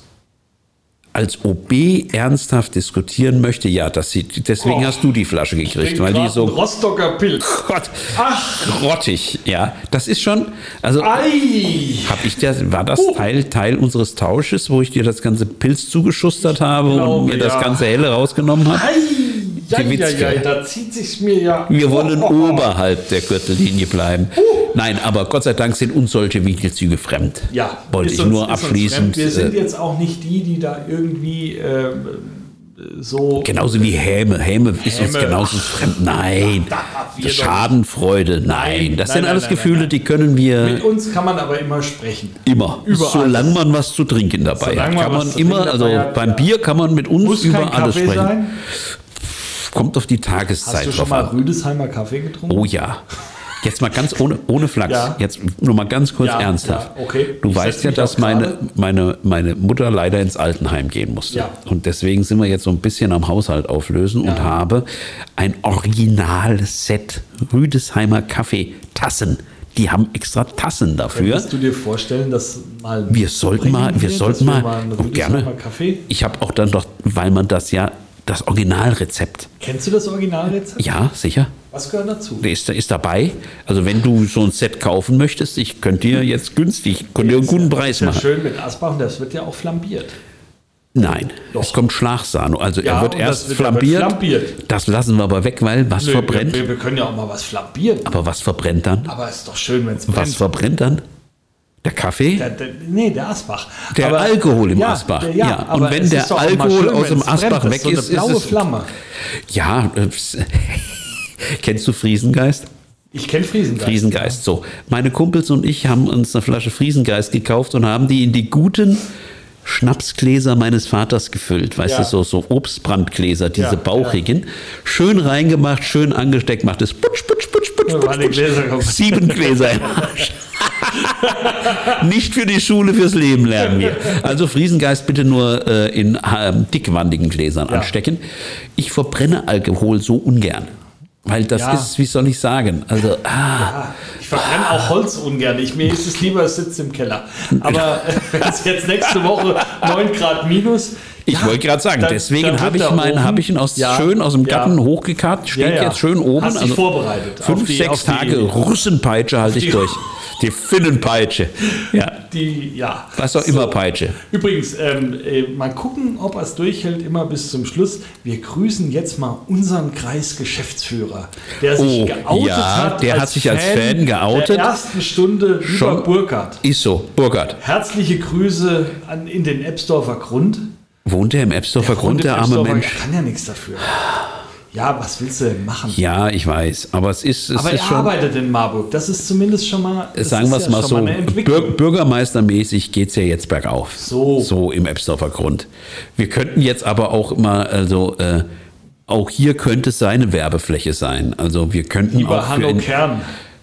als O B ernsthaft diskutieren möchte, ja, das sieht, deswegen Oh, hast du die Flasche gekriegt, den weil die grauen so Rostocker Pilz. Gott, Ach. grottig, ja, das ist schon, also Ei! hab ich dir, war das Teil, Teil unseres Tausches, wo ich dir das ganze Pilz zugeschustert habe glaube, und mir das ja. ganze Helle rausgenommen habe? Ei! Ja, Die ja, Witzke. ja, da zieht sich's mir ja. Wir wollen Oh, oh, oh. oberhalb der Gürtellinie bleiben. Nein, aber Gott sei Dank sind uns solche Winkelzüge fremd. Ja, wollte ist ich uns- nur ist uns abschließend. fremd. Wir sind äh, jetzt auch nicht die, die da irgendwie ähm, so. Genauso wie Häme. Häme ist uns Häme. genauso fremd. Nein. Da- da- wir doch Schadenfreude. Nein. Nein, Das nein, sind nein, alles nein, Gefühle, nein, die können wir Mit uns kann man aber immer sprechen. immer. Über Solange alles. man was zu trinken dabei Solange hat. man Kann was man zu immer, trinken also dabei hat, beim ja. Bier kann man mit uns Muss über kein alles Kaffee sprechen. sein. Kommt auf die Tageszeit Hast du schon drauf mal an. Rüdesheimer Kaffee getrunken? Oh ja. Jetzt mal ganz ohne, ohne Flachs, Ja. jetzt nur mal ganz kurz Ja, ernsthaft. ja, okay. Du Ich weißt setz ja, mich dass auch meine, gerade. meine, meine Mutter leider ins Altenheim gehen musste. Ja. Und deswegen sind wir jetzt so ein bisschen am Haushalt auflösen und habe ein Originalset Rüdesheimer Kaffeetassen. Die haben extra Tassen dafür. Könntest du dir vorstellen, dass mal Wir sollten mal, wir dass sollten wir mal, einen oh, gerne. Rüdesheimer Kaffee? Ich habe auch dann doch, weil man das ja, das Originalrezept. Kennst du das Originalrezept? Ja, sicher. Was gehört dazu? Der ist, ist dabei. Also wenn du so ein Set kaufen möchtest, ich könnte dir jetzt günstig, könnte dir einen guten Preis Das ist ja machen. schön mit Asbach und das wird ja auch flambiert. Nein, Doch. es kommt Schlagsahne. Also Ja, er wird und erst das wird- flambiert. wird flambiert. Das lassen wir aber weg, weil was Nö, verbrennt? Wir, wir können ja auch mal was flambieren. Aber was verbrennt dann? Aber ist doch schön, wenn es brennt. Was verbrennt dann? Der Kaffee? Der, der, nee, der Asbach. Der Aber- Alkohol im ja, Asbach. Der, ja, Ja, und aber wenn es der ist doch auch mal Alkohol schön, aus dem wenn's brennt. Asbach Das weg so eine ist, ist blaue es- Flamme. Ja, äh, kennst du Friesengeist? Ich kenne Friesengeist. Friesengeist. So, meine Kumpels und ich haben uns eine Flasche Friesengeist gekauft und haben die in die guten Schnapsgläser meines Vaters gefüllt. Weißt Ja. du, so, so Obstbrandgläser, diese Ja, bauchigen. Schön reingemacht, schön angesteckt, macht es putsch, putsch, putsch, putsch, Da waren die putsch, Gläser putsch. kaputt. Sieben Gläser im Arsch. Nicht für die Schule, fürs Leben lernen wir. Also Friesengeist bitte nur äh, in äh, dickwandigen Gläsern Ja. anstecken. Ich verbrenne Alkohol so ungern. Weil das Ja. ist, wie soll ich sagen, also, ah, Ich verbrenne auch Holz ungern. Ich, mir ist es lieber, es sitzt im Keller. Aber wenn es jetzt nächste Woche neun Grad minus. ich ja, wollte gerade sagen, dann- deswegen dann habe wird ich der meinen, Ofen- habe ich ihn aus, Ja, schön aus dem ja. Garten hochgekarrt, steht Ja, ja. jetzt schön oben. Hast dich vorbereitet auf Fünf, die- sechs auf die- Tage Russenpeitsche halte ich die- durch. Die Finnenpeitsche. Ja, Die, ja. was auch immer Peitsche. Übrigens, ähm, äh, mal gucken, ob er es durchhält, immer bis zum Schluss. Wir grüßen jetzt mal unseren Kreisgeschäftsführer, der sich Oh, geoutet ja, hat. der hat sich als Fan geoutet. Der ersten Stunde, lieber Schon. Burkhard. Ist so, Burkhard. Herzliche Grüße an, in den Ebsdorfer Grund. Wohnt er im Ebsdorfer Grund, Wohnt der im arme Ebsdorfer- Mensch? Er kann ja nichts dafür. Ja, was willst du denn machen? Ja, ich weiß, aber es ist, es Aber ist er schon, arbeitet in Marburg. Das ist zumindest schon mal. das sagen ist wir es ja mal schon so, eine Entwicklung. Bür bürgermeistermäßig geht es ja jetzt bergauf. So. So im Ebsdorfer Grund. Wir könnten jetzt aber auch immer, also äh, auch hier könnte es seine Werbefläche sein. Also wir könnten Lieber auch für Hanno in, Kern,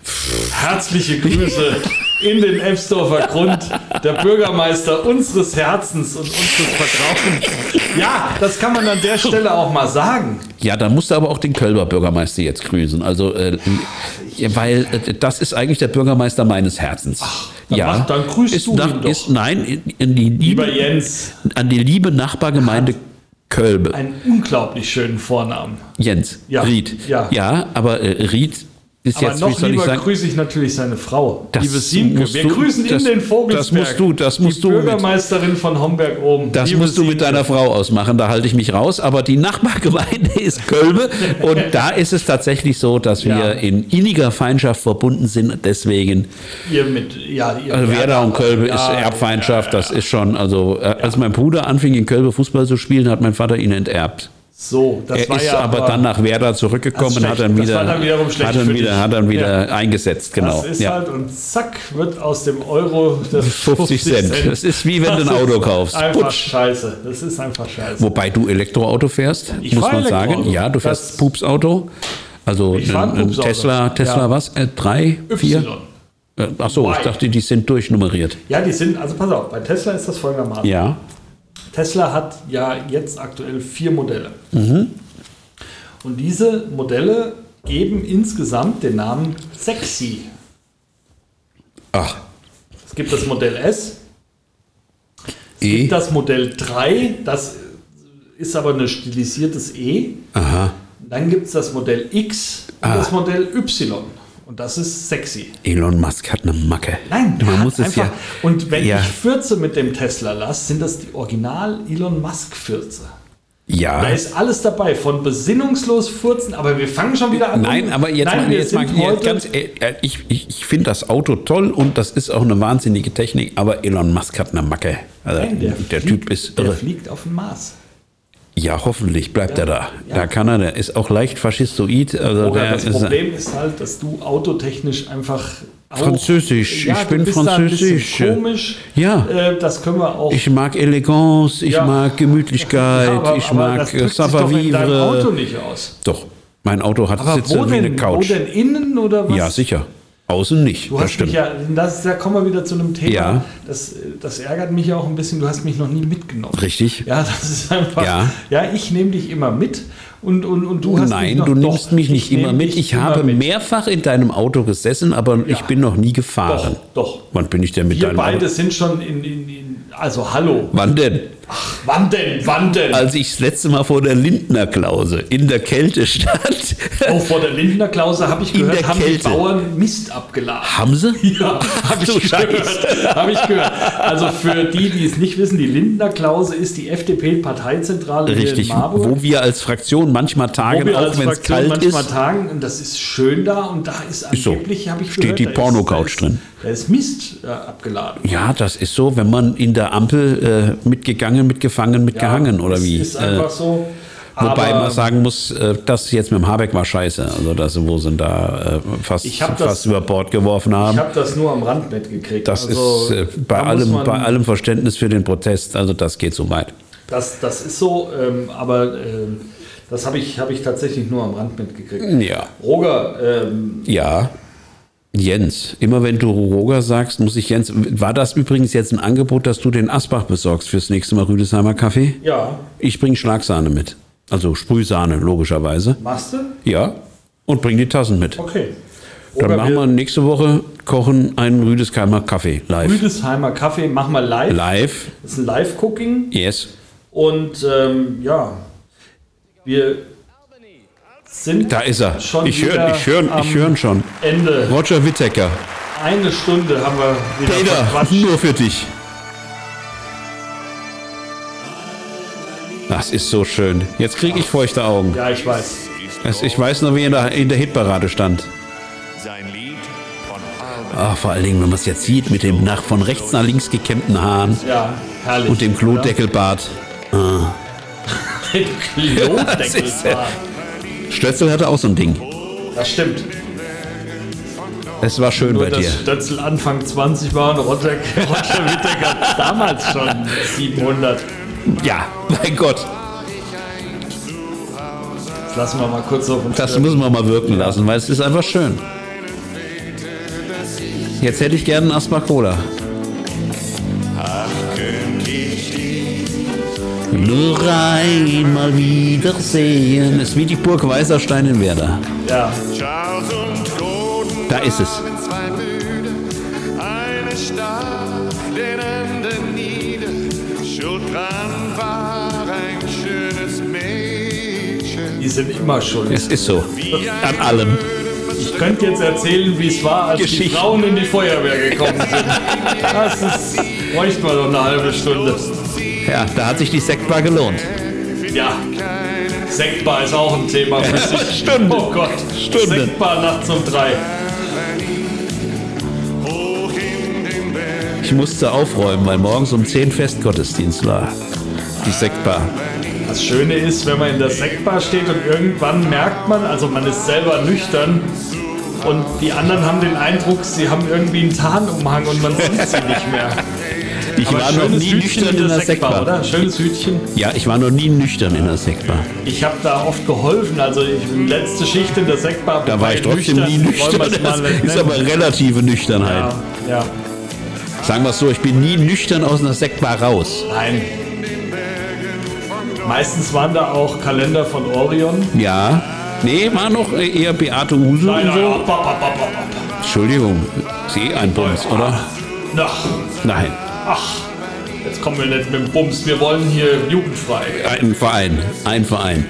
herzliche Grüße in den Ebsdorfer Grund, der Bürgermeister unseres Herzens und unseres Vertrauens. Ja, das kann man an der Stelle auch mal sagen. Ja, dann musst du aber auch den Kölber Bürgermeister jetzt grüßen. Also, äh, ja, weil äh, das ist eigentlich der Bürgermeister meines Herzens. dann mach- dann grüßt ist du nach, ihn doch. Ist, nein, in, in die Lieber liebe, Jens, an die liebe Nachbargemeinde Kölbe. einen unglaublich schönen Vornamen. Jens, Ja, Ried. ja. ja, aber äh, Ried ist Aber jetzt, wie noch soll ich lieber sagen, grüße ich natürlich seine Frau, Das liebe Siemke. musst Wir du- grüßen das- in den Vogelsberg. das musst du- das musst die du mit- Bürgermeisterin von Homberg oben. das liebe musst du mit Siemke. deiner Frau ausmachen, da halte ich mich raus. Aber die Nachbargemeinde ist Kölbe und da ist es tatsächlich so, dass wir Ja. in inniger Feindschaft verbunden sind. Deswegen, Ihr mit, ja, ihr also Werder und Kölbe ja, ist Erbfeindschaft, ja, das ist schon, also äh, als mein Bruder anfing in Kölbe Fußball zu spielen, hat mein Vater ihn enterbt. So, das Er war ist ja aber dann nach Werder zurückgekommen, Das ist hat dann schlecht. Das wieder, war dann wiederum schlecht hat dann für wieder, dich. hat dann wieder Ja. eingesetzt, genau. Das ist ja. halt und zack wird aus dem Euro das fünfzig Cent. Das ist wie wenn du ein Das Auto ist kaufst. Einfach Putsch. scheiße. Das ist einfach scheiße. Wobei du Elektroauto fährst, Ich muss fahr man sagen. Elektroauto. Ja, du Das- fährst Pupsauto. Also Ich fahr ein ein, ein Pupsauto. Tesla, Tesla Ja. was? Äh, drei, vier? Y. Äh, Ach so, ich Y. dachte, die sind durchnummeriert. Ja, die sind, also pass auf, bei Tesla ist das folgendermaßen. Ja. Tesla hat ja jetzt aktuell vier Modelle. Mhm. Und diese Modelle geben insgesamt den Namen Sexy. Ach, Es gibt das Modell S, es E. gibt das Modell drei, das ist aber ein stilisiertes E. Aha. Dann gibt es das Modell X und Ah. das Modell Y. Und das ist sexy. Elon Musk hat eine Macke. Nein, der man hat muss es einfach. ja. Und wenn ja. ich Fürze mit dem Tesla lasse, sind das die Original Elon Musk Fürze. Ja. Da ist alles dabei, von besinnungslos furzen, aber wir fangen schon wieder an. Nein, aber jetzt Nein, mal, wir jetzt mal sind jetzt heute, ganz, äh, äh, ich, ich, ich finde das Auto toll und das ist auch eine wahnsinnige Technik, aber Elon Musk hat eine Macke. Also, Nein, der, der fliegt, Typ ist der irre. fliegt auf dem Mars. Ja, hoffentlich bleibt Ja, er da. ja. Da kann er, der ist auch leicht faschistoid. Also Oder der das ist, Problem ist halt, dass du autotechnisch einfach auch, Französisch. Ja, Ich du bin bist da ein bisschen Französisch. komisch. Ja. Äh, das können wir auch. Ich mag Eleganz, ich Ja. mag Gemütlichkeit, Ja, aber- ich aber mag das äh, drückt sich doch in deinem Auto Savoir-vivre. nicht aus. Doch, Mein Auto hat Aber Sitze wo wie eine denn, wo Couch. denn innen oder was? Ja, sicher. Außen nicht, Du das hast stimmt. mich ja, das, da kommen wir wieder zu einem Thema, Ja. das, das ärgert mich ja auch ein bisschen, du hast mich noch nie mitgenommen. Richtig? Ja, das ist einfach, Ja. ja, ich nehme dich immer mit und, und, und du hast mich Nein, noch, du nimmst doch, mich nicht ich immer nehm mit. dich Ich immer habe mit. mehrfach in deinem Auto gesessen, aber ich bin noch nie gefahren. Doch, doch. Wann bin ich denn mit Wir deinem beide Auto? sind schon in, in, in, also hallo. Wann denn? Wann denn, wann denn? Als ich das letzte Mal vor der Lindner Klause in der Kälte stand. Oh, vor der Lindner Klause habe ich In gehört, der haben die Kälte. Bauern Mist abgeladen. Haben sie? Ja, habe du ich gehört. Habe ich gehört. Also für die, die es nicht wissen, die Lindner Klause ist die F D P-Parteizentrale hier Richtig, in Marburg. wo wir als Fraktion manchmal Wo tagen, wir auch als wenn es Fraktion kalt manchmal ist. tagen und das ist schön da und da ist Ist so. angeblich, habe ich Steht gehört, die da Porno-Couch ist, da drin. Ist, da ist Mist äh, abgeladen. Ja, das ist so, wenn man in der Ampel äh, mitgegangen, mitgefangen, mitgehangen oder es wie. Ist einfach Äh, so. Wobei aber man sagen muss, äh, das jetzt mit dem Habeck war scheiße. Also das, wo sie da äh, fast, Ich hab das- fast über Bord geworfen ich haben. habe das nur am Rand mitgekriegt. Das Also, ist äh, bei, da muss allem, man- bei allem Verständnis für den Protest, also das geht so weit. Das, das ist so, ähm, aber ähm, das habe ich, hab ich tatsächlich nur am Rand mitgekriegt. Ja. Roger, ähm, Ja. Jens, immer wenn du Roger sagst, muss ich Jens. War das übrigens jetzt ein Angebot, dass du den Asbach besorgst fürs nächste Mal Rüdesheimer Kaffee? ja, Ich bringe Schlagsahne mit. Also Sprühsahne, logischerweise. machst du? Ja. Und bring die Tassen mit. Okay. Dann Roger, machen wir nächste Woche, kochen einen Rüdesheimer Kaffee live. Rüdesheimer Kaffee, machen wir live. Live, Das ist ein Live-Cooking. yes. Und ähm, ja, wir sind Da ist er. schon Ich höre wieder ich hör, am ich hör ihn schon. Ende. Roger Whittaker. Eine Stunde haben wir wieder Peter, verquatscht. nur für dich. Das ist so schön. Jetzt kriege ich feuchte Augen. Ja, ich weiß. Es- Ich weiß noch, wie er in der, in der Hitparade stand. Sein Lied von Arbeit. Ah, vor allen Dingen, wenn man es jetzt sieht, mit dem nach von rechts nach links gekämmten Haaren Ja, herrlich. und dem Klodeckelbart. Ja. Das ist, äh, Stötzel hatte auch so ein Ding. Das stimmt. Es war schön Nur bei dass dir. Stötzel Anfang zwanzig war und Roger, Roger Whittaker damals schon siebenhundert. Ja, mein Gott. Das lassen wir mal kurz auf uns Das wirken. müssen wir mal wirken lassen, weil es ist einfach schön. Jetzt hätte ich gerne einen Asbach Cola. Nur einmal wiedersehen. Ist wie die Burg Weißerstein in Werder. Ja, Charles und Gordon Da ist es. waren zwei Müde. Eine starb den Ende nieder. Schuld dran war ein schönes Mädchen. die sind immer schuld. Es ist so. An allem. Ich könnte jetzt erzählen, wie es war, als die Geschichte. Frauen in die Feuerwehr gekommen sind. Das ist, bräuchte man doch eine halbe Stunde. Ja, da hat sich die Sektbar gelohnt. Ja, Sektbar ist auch ein Thema für sich. Stunde. Oh Gott, Stunde. Sektbar nachts um drei. Hoch in den Berg. Ich musste aufräumen, weil morgens um zehn Festgottesdienst war. Die Sektbar. Das Schöne ist, wenn man in der Sektbar steht und irgendwann merkt man, also man ist selber nüchtern und die anderen haben den Eindruck, sie haben irgendwie einen Tarnumhang und man sieht sie nicht mehr. Ich Aber war noch schönes nie Hütchen nüchtern in der Sektbar. oder? Schönes Hütchen. Ja, ich war noch nie nüchtern in der Sektbar. Ich habe da oft geholfen, also ich, letzte Schicht in der Sektbar. Da war ich wobei trotzdem nie wollen nüchtern. wir es mal Das ist nennen. aber relative Nüchternheit. Ja, ja, Sagen wir es so, ich bin nie nüchtern aus einer Sektbar raus. nein. Meistens waren da auch Kalender von Orion. Ja. Nee, war noch eher Beate Use Nein, und nein, so. hopp, hopp, hopp, hopp, hopp. Entschuldigung, Sie ein Bums, oder? Na, Nein, ach, jetzt kommen wir nicht mit dem Bums, wir wollen hier jugendfrei. ein Verein, ein Verein.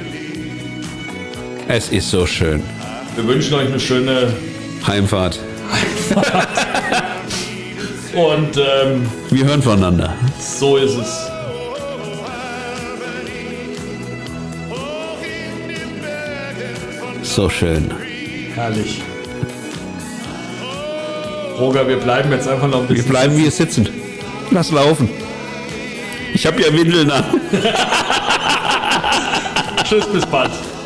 Es ist so schön. Wir wünschen euch eine schöne Heimfahrt. und ähm, Wir hören voneinander. so ist es. So schön. Herrlich. Roger, wir bleiben jetzt einfach noch ein Wir bisschen. bleiben wie sitzen. Lass laufen. Ich habe ja Windeln an. Tschüss, bis bald.